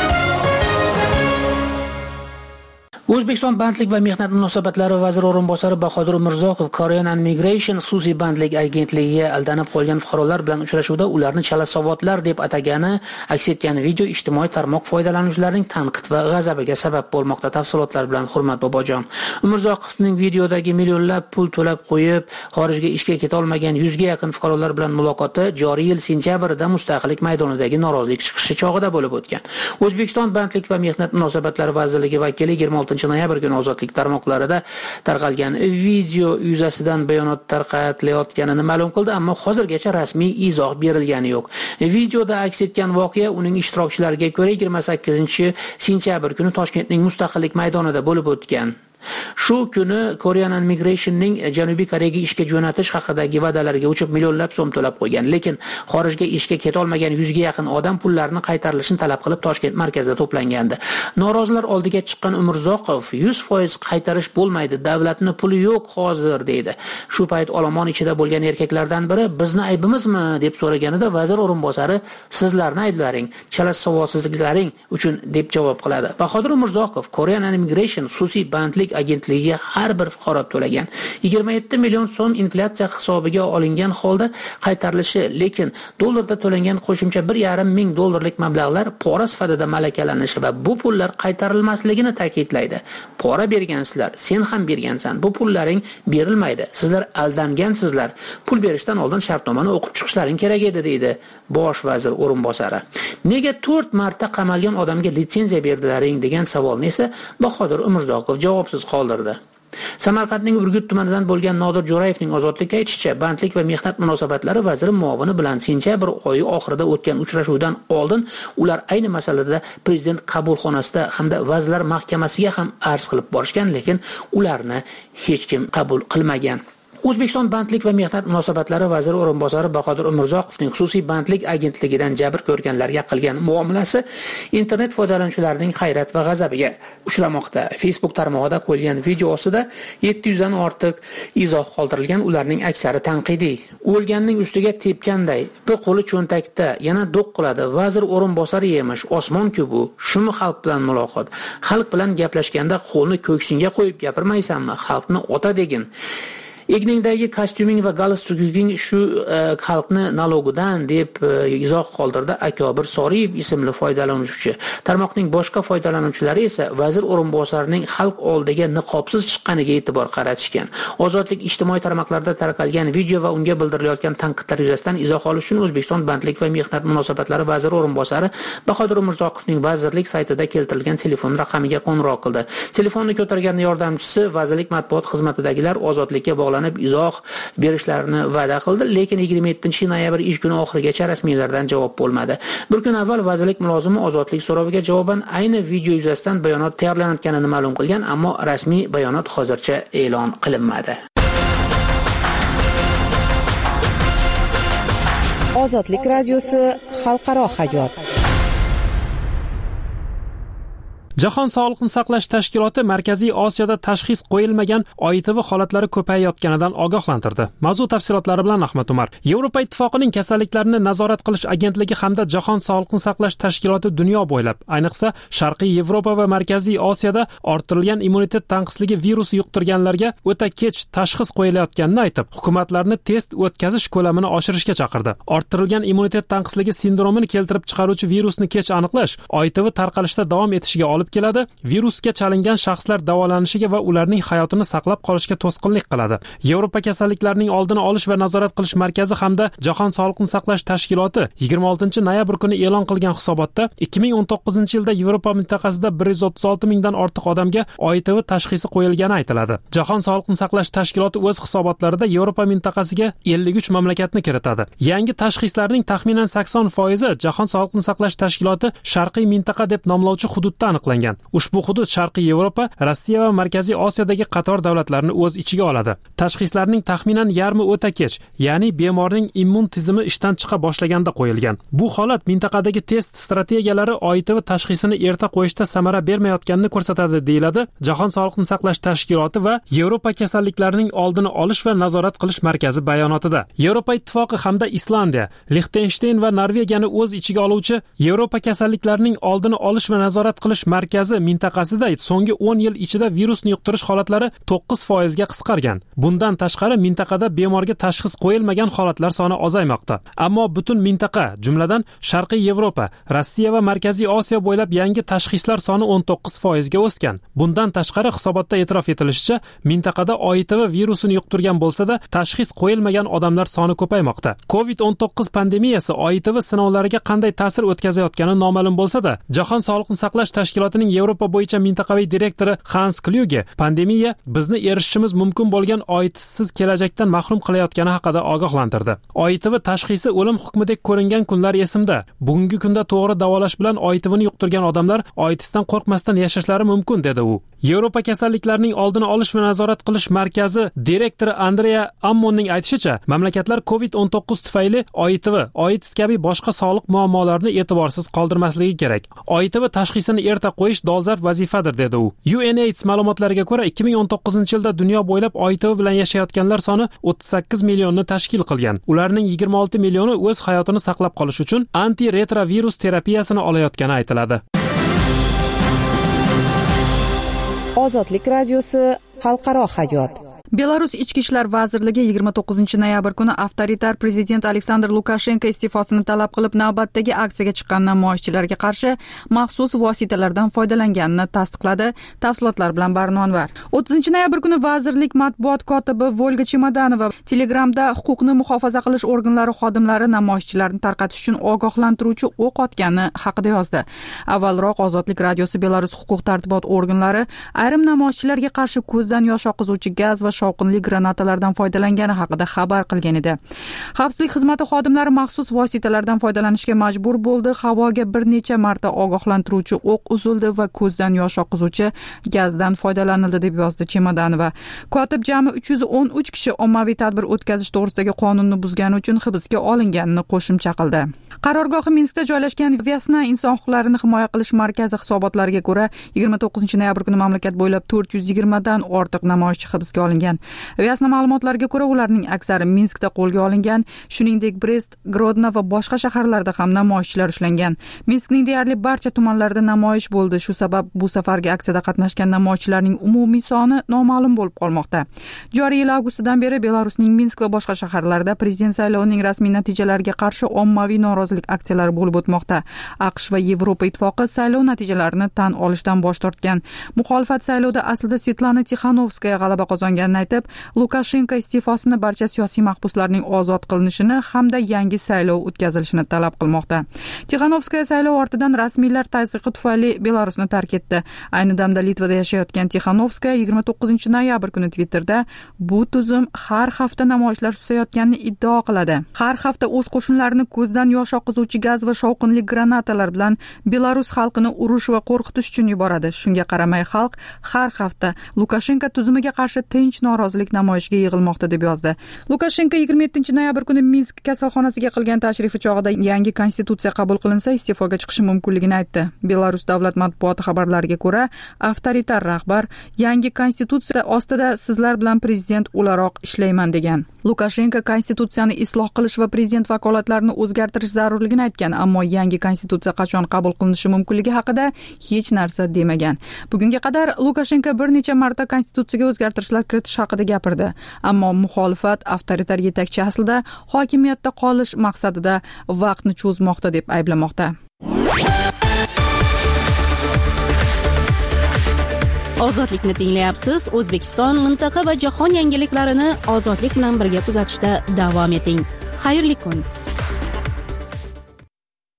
O'zbekiston bandlik va mehnat munosabatlari vaziri o'rinbosari Bahodir Umirzokov Korean and Migration xususiy bandlik agentligiga aldanib qolgan fuqarolar bilan uchrashuvda ularni chalasavotlar deb atagani aks etgan video ijtimoiy tarmoq foydalanuvchilarining tanqid va g'azabiga sabab bo'lmoqda. Tafsilotlar bilan Hurmat Bobojon. Umirzoqovning videodagi millionlab pul to'lab qo'yib xorijga ishga keta olmagan 100 ga yaqin fuqarolar bilan muloqoti joriy yil sentyabrda Mustaqillik maydonidagi norozilik chiqishi chog'ida bo'lib o'tgan. O'zbekiston bandlik va mehnat munosabatlari vazirligi vakili 26-noyabr kuni Ozodlik tarmoqlarida tarqalgan video yuzasidan bayonot tarqatilayotganini ma'lum qildi, ammo hozirgacha rasmiy izoh berilgani yo'q. Videoda aks etgan voqea uning ishtirokchilariga ko'ra 28-sentyabr kuni Toshkentning Mustaqillik maydonida bo'lib o'tgan. Shu kuni Korean and Migration'ning Janubiy Koreyaga ishga jo'natish haqidagi va'dalarga uchib millionlab so'm to'lab qo'ygan, lekin xorijga ishga keta olmagan 100 ga yaqin odam pullarni qaytarilishini talab qilib Toshkent markazida to'plangandi. Norozilar oldiga chiqqan Umirzoqov 100% qaytarish bo'lmaydi, davlatning puli yo'q hozir dedi. Shu payt olomon ichida bo'lgan erkaklardan biri bizni aybimizmi deb so'raganida vazir o'rinbosari sizlarni ayblaring, chalasavodsizliklaring uchun deb javob qiladi. Bahodir Umirzoqov Korean and Migration xususiy bandlik agentligiga har bir fuqaro to'lagan 27 million so'm inflyatsiya hisobiga olingan holda qaytarilishi, lekin dollarda to'langan qo'shimcha 1,5 ming dollarlik mablag'lar pora sifatida malakalanishi va bu pullar qaytarilmasligini ta'kidlaydi. Pora bergansizlar, sen ham bergansan, bu pullaring berilmaydi. Sizlar aldangansizlar. Pul berishdan oldin shartnomani o'qib chiqishlaring kerak edi, deydi bosh vazir o'rinbosari. Nega 4 marta qamalgan odamga litsenziya berdilaring degan savolni esa Bahodir Umirzoqov javobsiz qoldirdi. Samarqandning Urgut tumanidan bo'lgan Nodir Jo'rayevning Ozodlikka aytishicha, Bandlik va mehnat munosabatlari vaziri muovini bilan sentyabr oyi oxirida o'tgan uchrashuvdan oldin ular ayni masalada prezident qabulxonasida hamda vazirlar mahkamasiga ham arz qilib borishgan, lekin ularni hech kim qabul qilmagan. O'zbekiston Bandlik va mehnat munosabatlari vaziri o'rinbosari Bahodir Umurzoqovning xususiy bandlik agentligidan jabr ko'rganlarga qilgan muomalasi internet foydalanuvchilarining hayrat va g'azabiga uchramoqda. Facebook tarmog'ida qo'yilgan video ostida 700 dan ortiq izoh qoldirilgan, ularning aksari tanqidiy. O'lganning ustiga tepganday, bir qo'li cho'ntakda, yana do'q qiladi. Vazir o'rinbosari emish, osmon-ku bu. Shumi xalq bilan muloqot. Xalq bilan gaplashganda qo'lni ko'ksingga qo'yib gapirmaysanmi? Xalqni ota degin. Egningdagi kostyuming va galstuking shu xalqni nalogidan deb izoh qoldirdi Akobir Soriyev ismli foydalanuvchi. Tarmoqning boshqa foydalanuvchilari esa vazir o'rinbosarining xalq oldiga niqobsiz chiqqaniga e'tibor qaratishgan. Ozodlik ijtimoiy tarmoqlarda tarqalgan video va unga bildirilayotgan tanqidlar yuzasidan izoh olish uchun O'zbekiston Bandlik va mehnat munosabatlari vaziri o'rinbosari Bahodir Umurzoqovning vazirlik saytida keltirilgan telefon raqamiga qo'ng'iroq qildi. Telefonni ko'targan yordamchisi vazirlik matbuot xizmatidagilar Ozodlikka izoh berishlarini va'da qildi, lekin 27-noyabr ish kuni oxirigacha rasmiylardan javob bo'lmadi. Bir kun avval vazirlik mulozimi Ozodlik so'roviga javoban ayni video yuzasidan bayonot tayyorlanayotganini ma'lum qilgan, ammo rasmiy bayonot hozircha e'lon qilinmadi. Ozodlik radiosi xalqaro hayot. Jahon Sog'liqni saqlash tashkiloti Markaziy Osiyoda tashxis qo'yilmagan OITV holatlari ko'payayotganidan ogohlantirdi. Mavzu tafsilotlari bilan Ahmad Umar. Yevropa Ittifoqining kasalliklarni nazorat qilish agentligi hamda Jahon Sog'liqni saqlash tashkiloti dunyo bo'ylab, ayniqsa Sharqiy Yevropa va Markaziy Osiyoda orttirilgan immunitet tanqisligi virusi yuqtirganlarga o'ta kech tashxis qo'yilayotganini aytib, hukumatlarni test o'tkazish ko'lamini oshirishga chaqirdi. Orttirilgan immunitet tanqisligi sindromini keltirib chiqaruvchi virusni kech aniqlash OITV tarqalishda davom etishiga olib keladi, virusga chalingan shaxslar davolanishiga va ularning hayotini saqlab qolishga to'sqinlik qiladi. Yevropa kasalliklarning oldini olish va nazorat qilish markazi hamda Jahon Sog'liqni saqlash tashkiloti 26-noyabr kuni e'lon qilgan hisobotda 2019-yilda Yevropa mintaqasida 136 mingdan ortiq odamga OITV tashxisi qo'yilgani aytiladi. Jahon Sog'liqni saqlash tashkiloti o'z hisobotlarida Yevropa mintaqasiga 53 mamlakatni kiritadi. Yangi tashxislarning taxminan 80% Jahon Sog'liqni saqlash tashkiloti Sharqiy mintaqa deb nomlovchi hududda aniqlangan. Ushbu hudud Sharqiy Yevropa, Rossiya va Markaziy Osiyodagi qator davlatlarni o'z ichiga oladi. Tashxislarning taxminan yarmi o'ta kech, ya'ni bemorning immun tizimi ishdan chiqa boshlaganda qo'yilgan. Bu holat mintaqadagi test strategiyalari OITV tashxisini erta qo'yishda samara bermayotganini ko'rsatadi, deyiladi Jahon Sog'liqni saqlash tashkiloti va Yevropa kasalliklarining oldini olish va nazorat qilish markazi bayonotida. Yevropa Ittifoqi hamda Islandiya, Liechtenstein va Norvegiyani o'z ichiga oluvchi Yevropa kasalliklarining oldini olish va nazorat qilish markazi mintaqasida so'nggi 10 yil ichida virusni yuqtirish holatlari 9% ga qisqargan. Bundan tashqari mintaqada bemorga tashxis qo'yilmagan holatlar soni ozaymoqda. Ammo butun mintaqa, jumladan Sharqiy Yevropa, Rossiya va Markaziy Osiyo bo'ylab yangi tashxislar soni 19% ga o'sgan. Bundan tashqari hisobotda e'tirof etilishicha, mintaqada OITV virusini yuqtirgan bo'lsa-da, tashxis qo'yilmagan odamlar soni ko'paymoqda. COVID-19 pandemiyasi OITV sinovlariga qanday ta'sir o'tkazayotgani noma'lum bo'lsa-da, Jahon Sog'liqni saqlash tashkilotining Yevropa bo'yicha mintaqaviy direktori Hans Kluge pandemiya bizni erishishimiz mumkin bo'lgan OITVsiz kelajakdan mahrum qilayotgani haqida ogohlantirdi. OITV tashxisi o'lim hukmidek ko'ringan kunlar esimda. Bugungi kunda to'g'ri davolash bilan OITVni yuqtirgan odamlar OITVdan qo'rqmasdan yashashlari mumkin, dedi u. Yevropa kasalliklarining oldini olish va nazorat qilish markazi direktori Andrea Ammonning aytishicha, mamlakatlar COVID-19 tufayli OITV, AIDS kabi boshqa sog'liq muammolarini e'tiborsiz qoldirmasligi kerak. OITV tashxisini erta qo'yish dolzarb vazifadir, dedi u. UNAIDS ma'lumotlariga ko'ra 2019-yilda dunyo bo'ylab OITV bilan yashayotganlar soni 38 millionni tashkil qilgan. Ularning 26 millioni o'z hayotini saqlab qolish uchun antiretrovirus terapiyasini olayotgani aytiladi. Ozodlik radiosi xalqaro hayot. Belarus ichki ishlar vazirligi 29-noyabr kuni avtoritar prezident Aleksandr Lukashenko iste'fosini talab qilib navbatdagi aksiyaga chiqqan namoyishchilarga qarshi maxsus vositalardan foydalanganini tasdiqladi. Tafsilotlar bilan Barnonvar. 30-noyabr kuni vazirlik matbuot kotibi Volga Chemodanova Telegramda huquqni muhofaza qilish organlari xodimlari namoyishchilarni tarqatish uchun ogohlantiruvchi o'q otgani haqida yozdi. Avvalroq Ozodlik radiosi Belarus huquq tartibot organlari ayrim namoyishchilarga qarshi ko'zdan yosh oqizuvchi gaz va shovqinli granatalardan foydalangani haqida xabar qilgan edi. Xavfsizlik xizmati xodimlari maxsus vositalardan foydalanishga majbur bo'ldi. Havoga bir necha marta ogohlantiruvchi o'q uzildi va ko'zdan yosh oqizuvchi gazdan foydalanildi deb yozdi Chemodanova. Kotib jami 313 kishi ommaviy tadbir o'tkazish to'g'risidagi qonunni buzgani uchun hibsga olinganini qo'shimcha qildi. Qarorgohi Minskda joylashgan Vyasna inson huquqlarini himoya qilish markazi hisobotlariga ko'ra 29-noyabr kuni mamlakat bo'ylab 420 dan ortiq namoyishchi hibsga olingan. Vyasna ma'lumotlariga ko'ra ularning aksari Minskda qo'lga olingan, shuningdek Brest, Grodno va boshqa shaharlarda ham namoyishchilar ushlangan. Minskning deyarli barcha tumanlarida namoyish bo'ldi. Shu sabab bu safargi aksiyada qatnashgan namoyishchilarning umumiy soni noma'lum bo'lib qolmoqda. Joriy yil avgustidan beri Belarusning Minsk va boshqa shaharlarida prezident saylovining rasmiy natijalariga qarshi ommaviy norozilik aksiyalari bo'lib o'tmoqda. AQSh va Yevropa ittifoqi saylov natijalarini tan olishdan bosh tortgan. Muxolifat saylovda aslida Svetlana Tixanovskaya g'alaba qozonganini aytib, Lukashenko iste'fosini, barcha siyosiy mahbuslarning ozod qilinishini hamda yangi saylov o'tkazilishini talab qilmoqda. Tixanovskaya saylov ortidan rasmiylar tazyiqi tufayli Belarusni tark etdi. Ayni damda Litvada yashayotgan Tixanovskaya 29-noyabr kuni Twitterda bu tuzum har hafta namoyishlar susayotganini iddao qiladi. Har hafta o'z qo'shinlarini ko'zdan yosh oqizuvchi gaz va shovqinli granatalar bilan Belarus xalqini urush va qo'rqitish uchun yuboradi. Shunga qaramay xalq har hafta Lukashenko tuzumiga qarshi tinch norozilik namoyishiga yig'ilmoqda deb yozdi. Lukashenko 27-noyabr kuni Minsk kasalxonasiga qilgan tashrifi chog'ida yangi konstitutsiya qabul qilinsa iste'foga chiqishi mumkinligini aytdi. Belarus davlat matbuoti xabarlariga ko'ra, avtoritar rahbar yangi konstitutsiya ostida sizlar bilan prezident o'laroq ishlayman degan. Lukashenko konstitutsiyani isloh qilish va prezident vakolatlarini o'zgartirish zarurligini aytgan, ammo yangi konstitutsiya qachon qabul qilinishi mumkinligi haqida hech narsa demagan. Bugunga qadar Lukashenko bir necha marta konstitutsiyaga o'zgartirishlar kiritish haqida gapirdi, ammo muxolifat avtoritar yetakchi aslida hokimiyatda qolish maqsadida vaqtni cho'zmoqda deb ayblamoqda. Ozodlikni tinglayapsiz. O'zbekiston, mintaqa va jahon yangiliklarini ozodlik bilan birga kuzatishda davom eting. Xayrli kun.